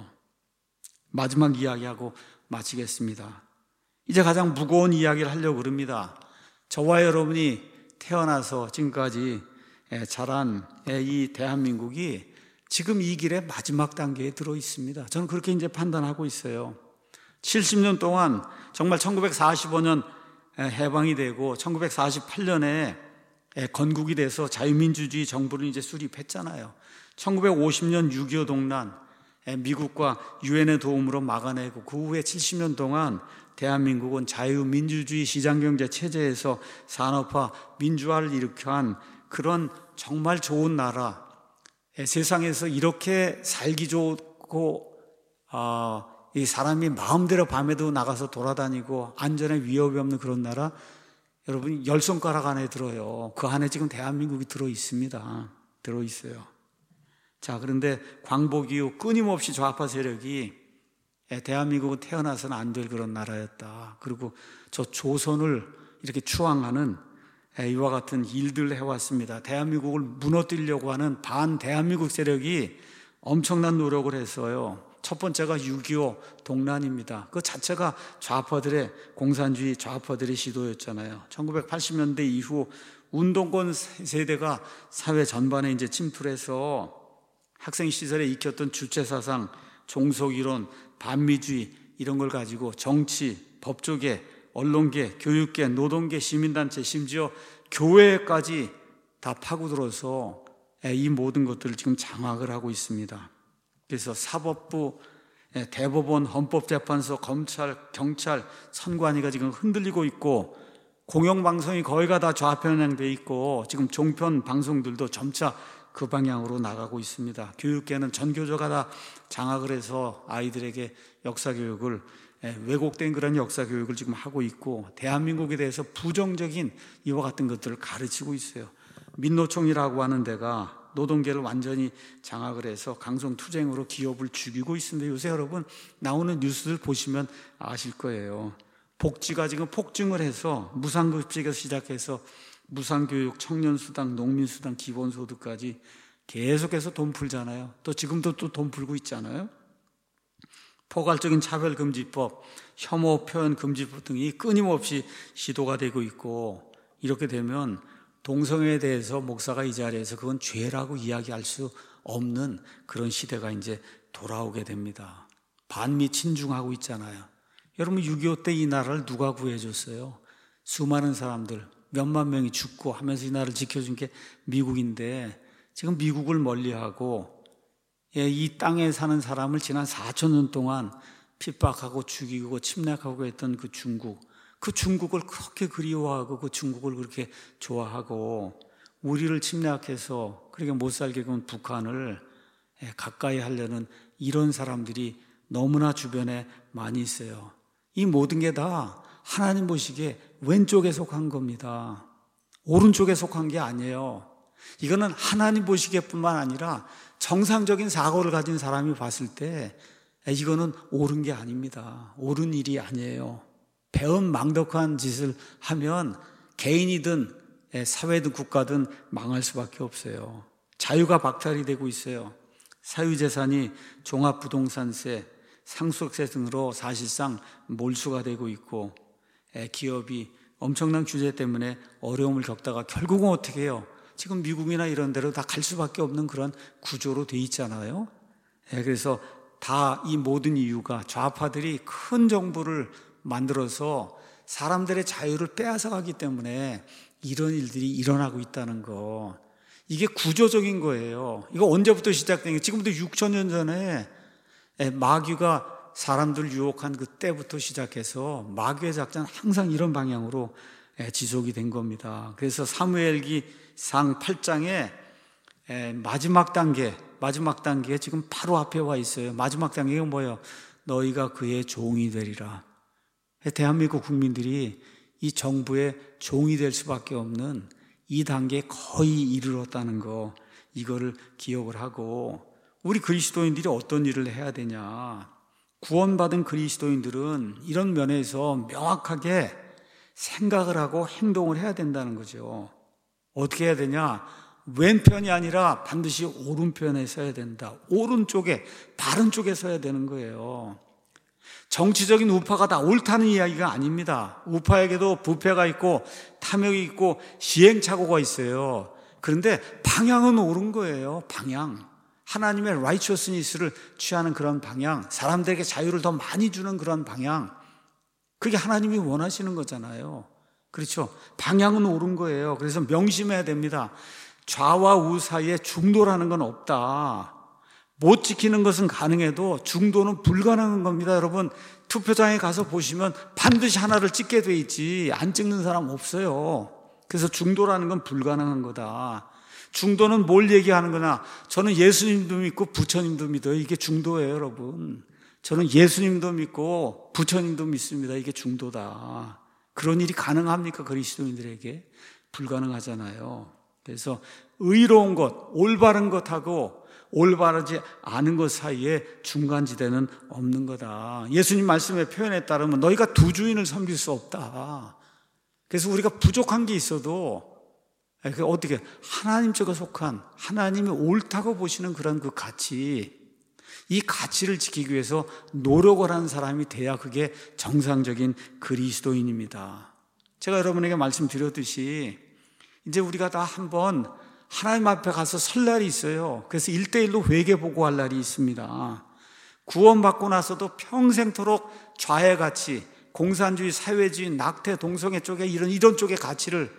마지막 이야기하고 마치겠습니다. 이제 가장 무거운 이야기를 하려고 그럽니다. 저와 여러분이 태어나서 지금까지 자란 이 대한민국이 지금 이 길의 마지막 단계에 들어 있습니다. 저는 그렇게 이제 판단하고 있어요. 70년 동안 정말 1945년 해방이 되고 1948년에 건국이 돼서 자유민주주의 정부를 이제 수립했잖아요. 1950년 6.25 동란 미국과 유엔의 도움으로 막아내고 그 후에 70년 동안 대한민국은 자유민주주의 시장경제 체제에서 산업화, 민주화를 일으켜한 그런 정말 좋은 나라, 세상에서 이렇게 살기 좋고 이 사람이 마음대로 밤에도 나가서 돌아다니고 안전에 위협이 없는 그런 나라, 여러분 10손가락 안에 들어요. 그 안에 지금 대한민국이 들어 있습니다. 들어 있어요. 자, 그런데 광복 이후 끊임없이 좌파 세력이 대한민국은 태어나서는 안 될 그런 나라였다. 그리고 저 조선을 이렇게 추앙하는 이와 같은 일들을 해왔습니다. 대한민국을 무너뜨리려고 하는 반대한민국 세력이 엄청난 노력을 했어요. 첫 번째가 6.25 동란입니다. 그 자체가 좌파들의 공산주의 좌파들의 시도였잖아요. 1980년대 이후 운동권 세대가 사회 전반에 이제 침투를 해서 학생 시절에 익혔던 주체사상, 종속이론, 반미주의 이런 걸 가지고 정치, 법조계, 언론계, 교육계, 노동계, 시민단체, 심지어 교회까지 다 파고들어서 이 모든 것들을 지금 장악을 하고 있습니다. 그래서 사법부, 대법원, 헌법재판소, 검찰, 경찰, 선관위가 지금 흔들리고 있고 공영방송이 거의가 다 좌편향되어 있고 지금 종편 방송들도 점차 그 방향으로 나가고 있습니다. 교육계는 전교조가 다 장악을 해서 아이들에게 역사교육을 왜곡된 그런 역사교육을 지금 하고 있고 대한민국에 대해서 부정적인 이와 같은 것들을 가르치고 있어요. 민노총이라고 하는 데가 노동계를 완전히 장악을 해서 강성투쟁으로 기업을 죽이고 있습니다. 요새 여러분 나오는 뉴스들 보시면 아실 거예요. 복지가 지금 폭증을 해서 무상급식에서 시작해서 무상교육, 청년수당, 농민수당, 기본소득까지 계속해서 돈 풀잖아요. 또 지금도 또 돈 풀고 있잖아요. 포괄적인 차별금지법, 혐오 표현금지법 등이 끊임없이 시도가 되고 있고 이렇게 되면 동성애에 대해서 목사가 이 자리에서 그건 죄라고 이야기할 수 없는 그런 시대가 이제 돌아오게 됩니다. 반미 친중하고 있잖아요. 여러분 6.25 때 이 나라를 누가 구해줬어요? 수많은 사람들 몇만 명이 죽고 하면서 이 나라를 지켜준 게 미국인데 지금 미국을 멀리하고 이 땅에 사는 사람을 지난 4,000년 동안 핍박하고 죽이고 침략하고 했던 그 중국을 그렇게 그리워하고 그 중국을 그렇게 좋아하고 우리를 침략해서 그렇게 못 살게 군 북한을 가까이 하려는 이런 사람들이 너무나 주변에 많이 있어요. 이 모든 게 다 하나님 보시기에 왼쪽에 속한 겁니다. 오른쪽에 속한 게 아니에요. 이거는 하나님 보시기에뿐만 아니라 정상적인 사고를 가진 사람이 봤을 때 이거는 옳은 게 아닙니다. 옳은 일이 아니에요. 배은망덕한 짓을 하면 개인이든 사회든 국가든 망할 수밖에 없어요. 자유가 박탈이 되고 있어요. 사유재산이 종합부동산세, 상속세 등으로 사실상 몰수가 되고 있고, 기업이 엄청난 규제 때문에 어려움을 겪다가 결국은 어떻게 해요? 지금 미국이나 이런 데로 다 갈 수밖에 없는 그런 구조로 돼 있잖아요. 그래서 다 이 모든 이유가 좌파들이 큰 정부를 만들어서 사람들의 자유를 빼앗아 가기 때문에 이런 일들이 일어나고 있다는 거. 이게 구조적인 거예요. 이거 언제부터 시작된 게 지금부터 6,000년 전에 마귀가 사람들을 유혹한 그때부터 시작해서 마귀의 작전은 항상 이런 방향으로 지속이 된 겁니다. 그래서 사무엘기상 8장에 마지막 단계 지금 바로 앞에 와 있어요. 마지막 단계가 뭐예요? 너희가 그의 종이 되리라. 대한민국 국민들이 이 정부의 종이 될 수밖에 없는 이 단계에 거의 이르렀다는 거, 이거를 기억을 하고, 우리 그리스도인들이 어떤 일을 해야 되냐. 구원받은 그리스도인들은 이런 면에서 명확하게 생각을 하고 행동을 해야 된다는 거죠. 어떻게 해야 되냐? 왼편이 아니라 반드시 오른편에 서야 된다. 오른쪽에, 바른 쪽에 서야 되는 거예요. 정치적인 우파가 다 옳다는 이야기가 아닙니다. 우파에게도 부패가 있고 탐욕이 있고 시행착오가 있어요. 그런데 방향은 옳은 거예요. 방향. 하나님의 righteousness를 취하는 그런 방향, 사람들에게 자유를 더 많이 주는 그런 방향, 그게 하나님이 원하시는 거잖아요. 그렇죠? 방향은 옳은 거예요. 그래서 명심해야 됩니다. 좌와 우 사이에 중도라는 건 없다. 못 지키는 것은 가능해도 중도는 불가능한 겁니다. 여러분, 투표장에 가서 보시면 반드시 하나를 찍게 돼 있지 안 찍는 사람 없어요. 그래서 중도라는 건 불가능한 거다. 중도는 뭘 얘기하는 거냐? 저는 예수님도 믿고 부처님도 믿어요. 이게 중도예요, 여러분. 저는 예수님도 믿고 부처님도 믿습니다. 이게 중도다. 그런 일이 가능합니까? 그리스도인들에게 불가능하잖아요. 그래서 의로운 것, 올바른 것하고 올바르지 않은 것 사이에 중간지대는 없는 거다. 예수님 말씀의 표현에 따르면 너희가 두 주인을 섬길 수 없다. 그래서 우리가 부족한 게 있어도 어떻게 하나님 쪽에 속한, 하나님이 옳다고 보시는 그런 그 가치, 이 가치를 지키기 위해서 노력을 하는 사람이 돼야 그게 정상적인 그리스도인입니다. 제가 여러분에게 말씀드렸듯이 이제 우리가 다 한번 하나님 앞에 가서 설 날이 있어요. 그래서 1대1로 회개보고할 날이 있습니다. 구원받고 나서도 평생토록 좌의 가치, 공산주의, 사회주의, 낙태, 동성애 쪽에 이런 쪽의 가치를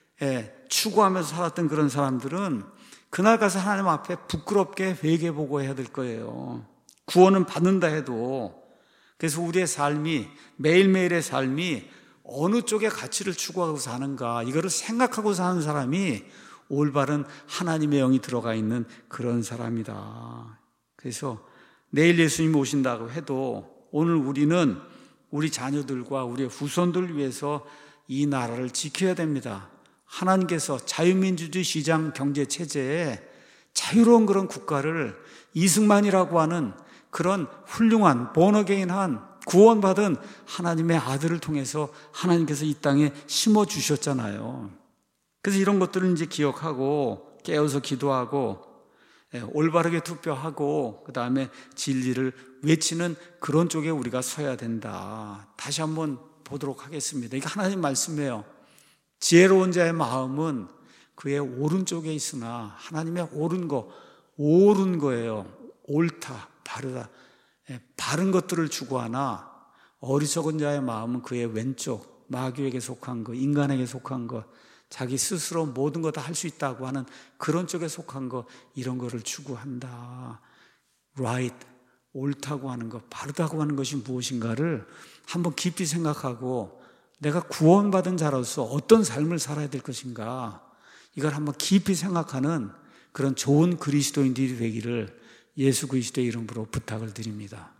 추구하면서 살았던 그런 사람들은 그날 가서 하나님 앞에 부끄럽게 회개보고해야 될 거예요. 구원은 받는다 해도. 그래서 우리의 삶이, 매일매일의 삶이 어느 쪽의 가치를 추구하고 사는가, 이거를 생각하고 사는 사람이 올바른 하나님의 영이 들어가 있는 그런 사람이다. 그래서 내일 예수님이 오신다고 해도 오늘 우리는 우리 자녀들과 우리의 후손들을 위해서 이 나라를 지켜야 됩니다. 하나님께서 자유민주주의 시장 경제 체제에 자유로운 그런 국가를 이승만이라고 하는 그런 훌륭한 본어게인한 구원받은 하나님의 아들을 통해서 하나님께서 이 땅에 심어주셨잖아요. 그래서 이런 것들을 이제 기억하고 깨어서 기도하고 올바르게 투표하고 그 다음에 진리를 외치는 그런 쪽에 우리가 서야 된다. 다시 한번 보도록 하겠습니다. 이게 하나님 말씀이에요. 지혜로운 자의 마음은 그의 오른쪽에 있으나 하나님의 옳은 거예요. 옳다, 바르다. 바른 것들을 추구하나 어리석은 자의 마음은 그의 왼쪽, 마귀에게 속한 것, 인간에게 속한 것, 자기 스스로 모든 거 다 할 수 있다고 하는 그런 쪽에 속한 것, 이런 거를 추구한다. right, 옳다고 하는 것, 바르다고 하는 것이 무엇인가를 한번 깊이 생각하고 내가 구원받은 자로서 어떤 삶을 살아야 될 것인가, 이걸 한번 깊이 생각하는 그런 좋은 그리스도인들이 되기를 예수 그리스도의 이름으로 부탁을 드립니다.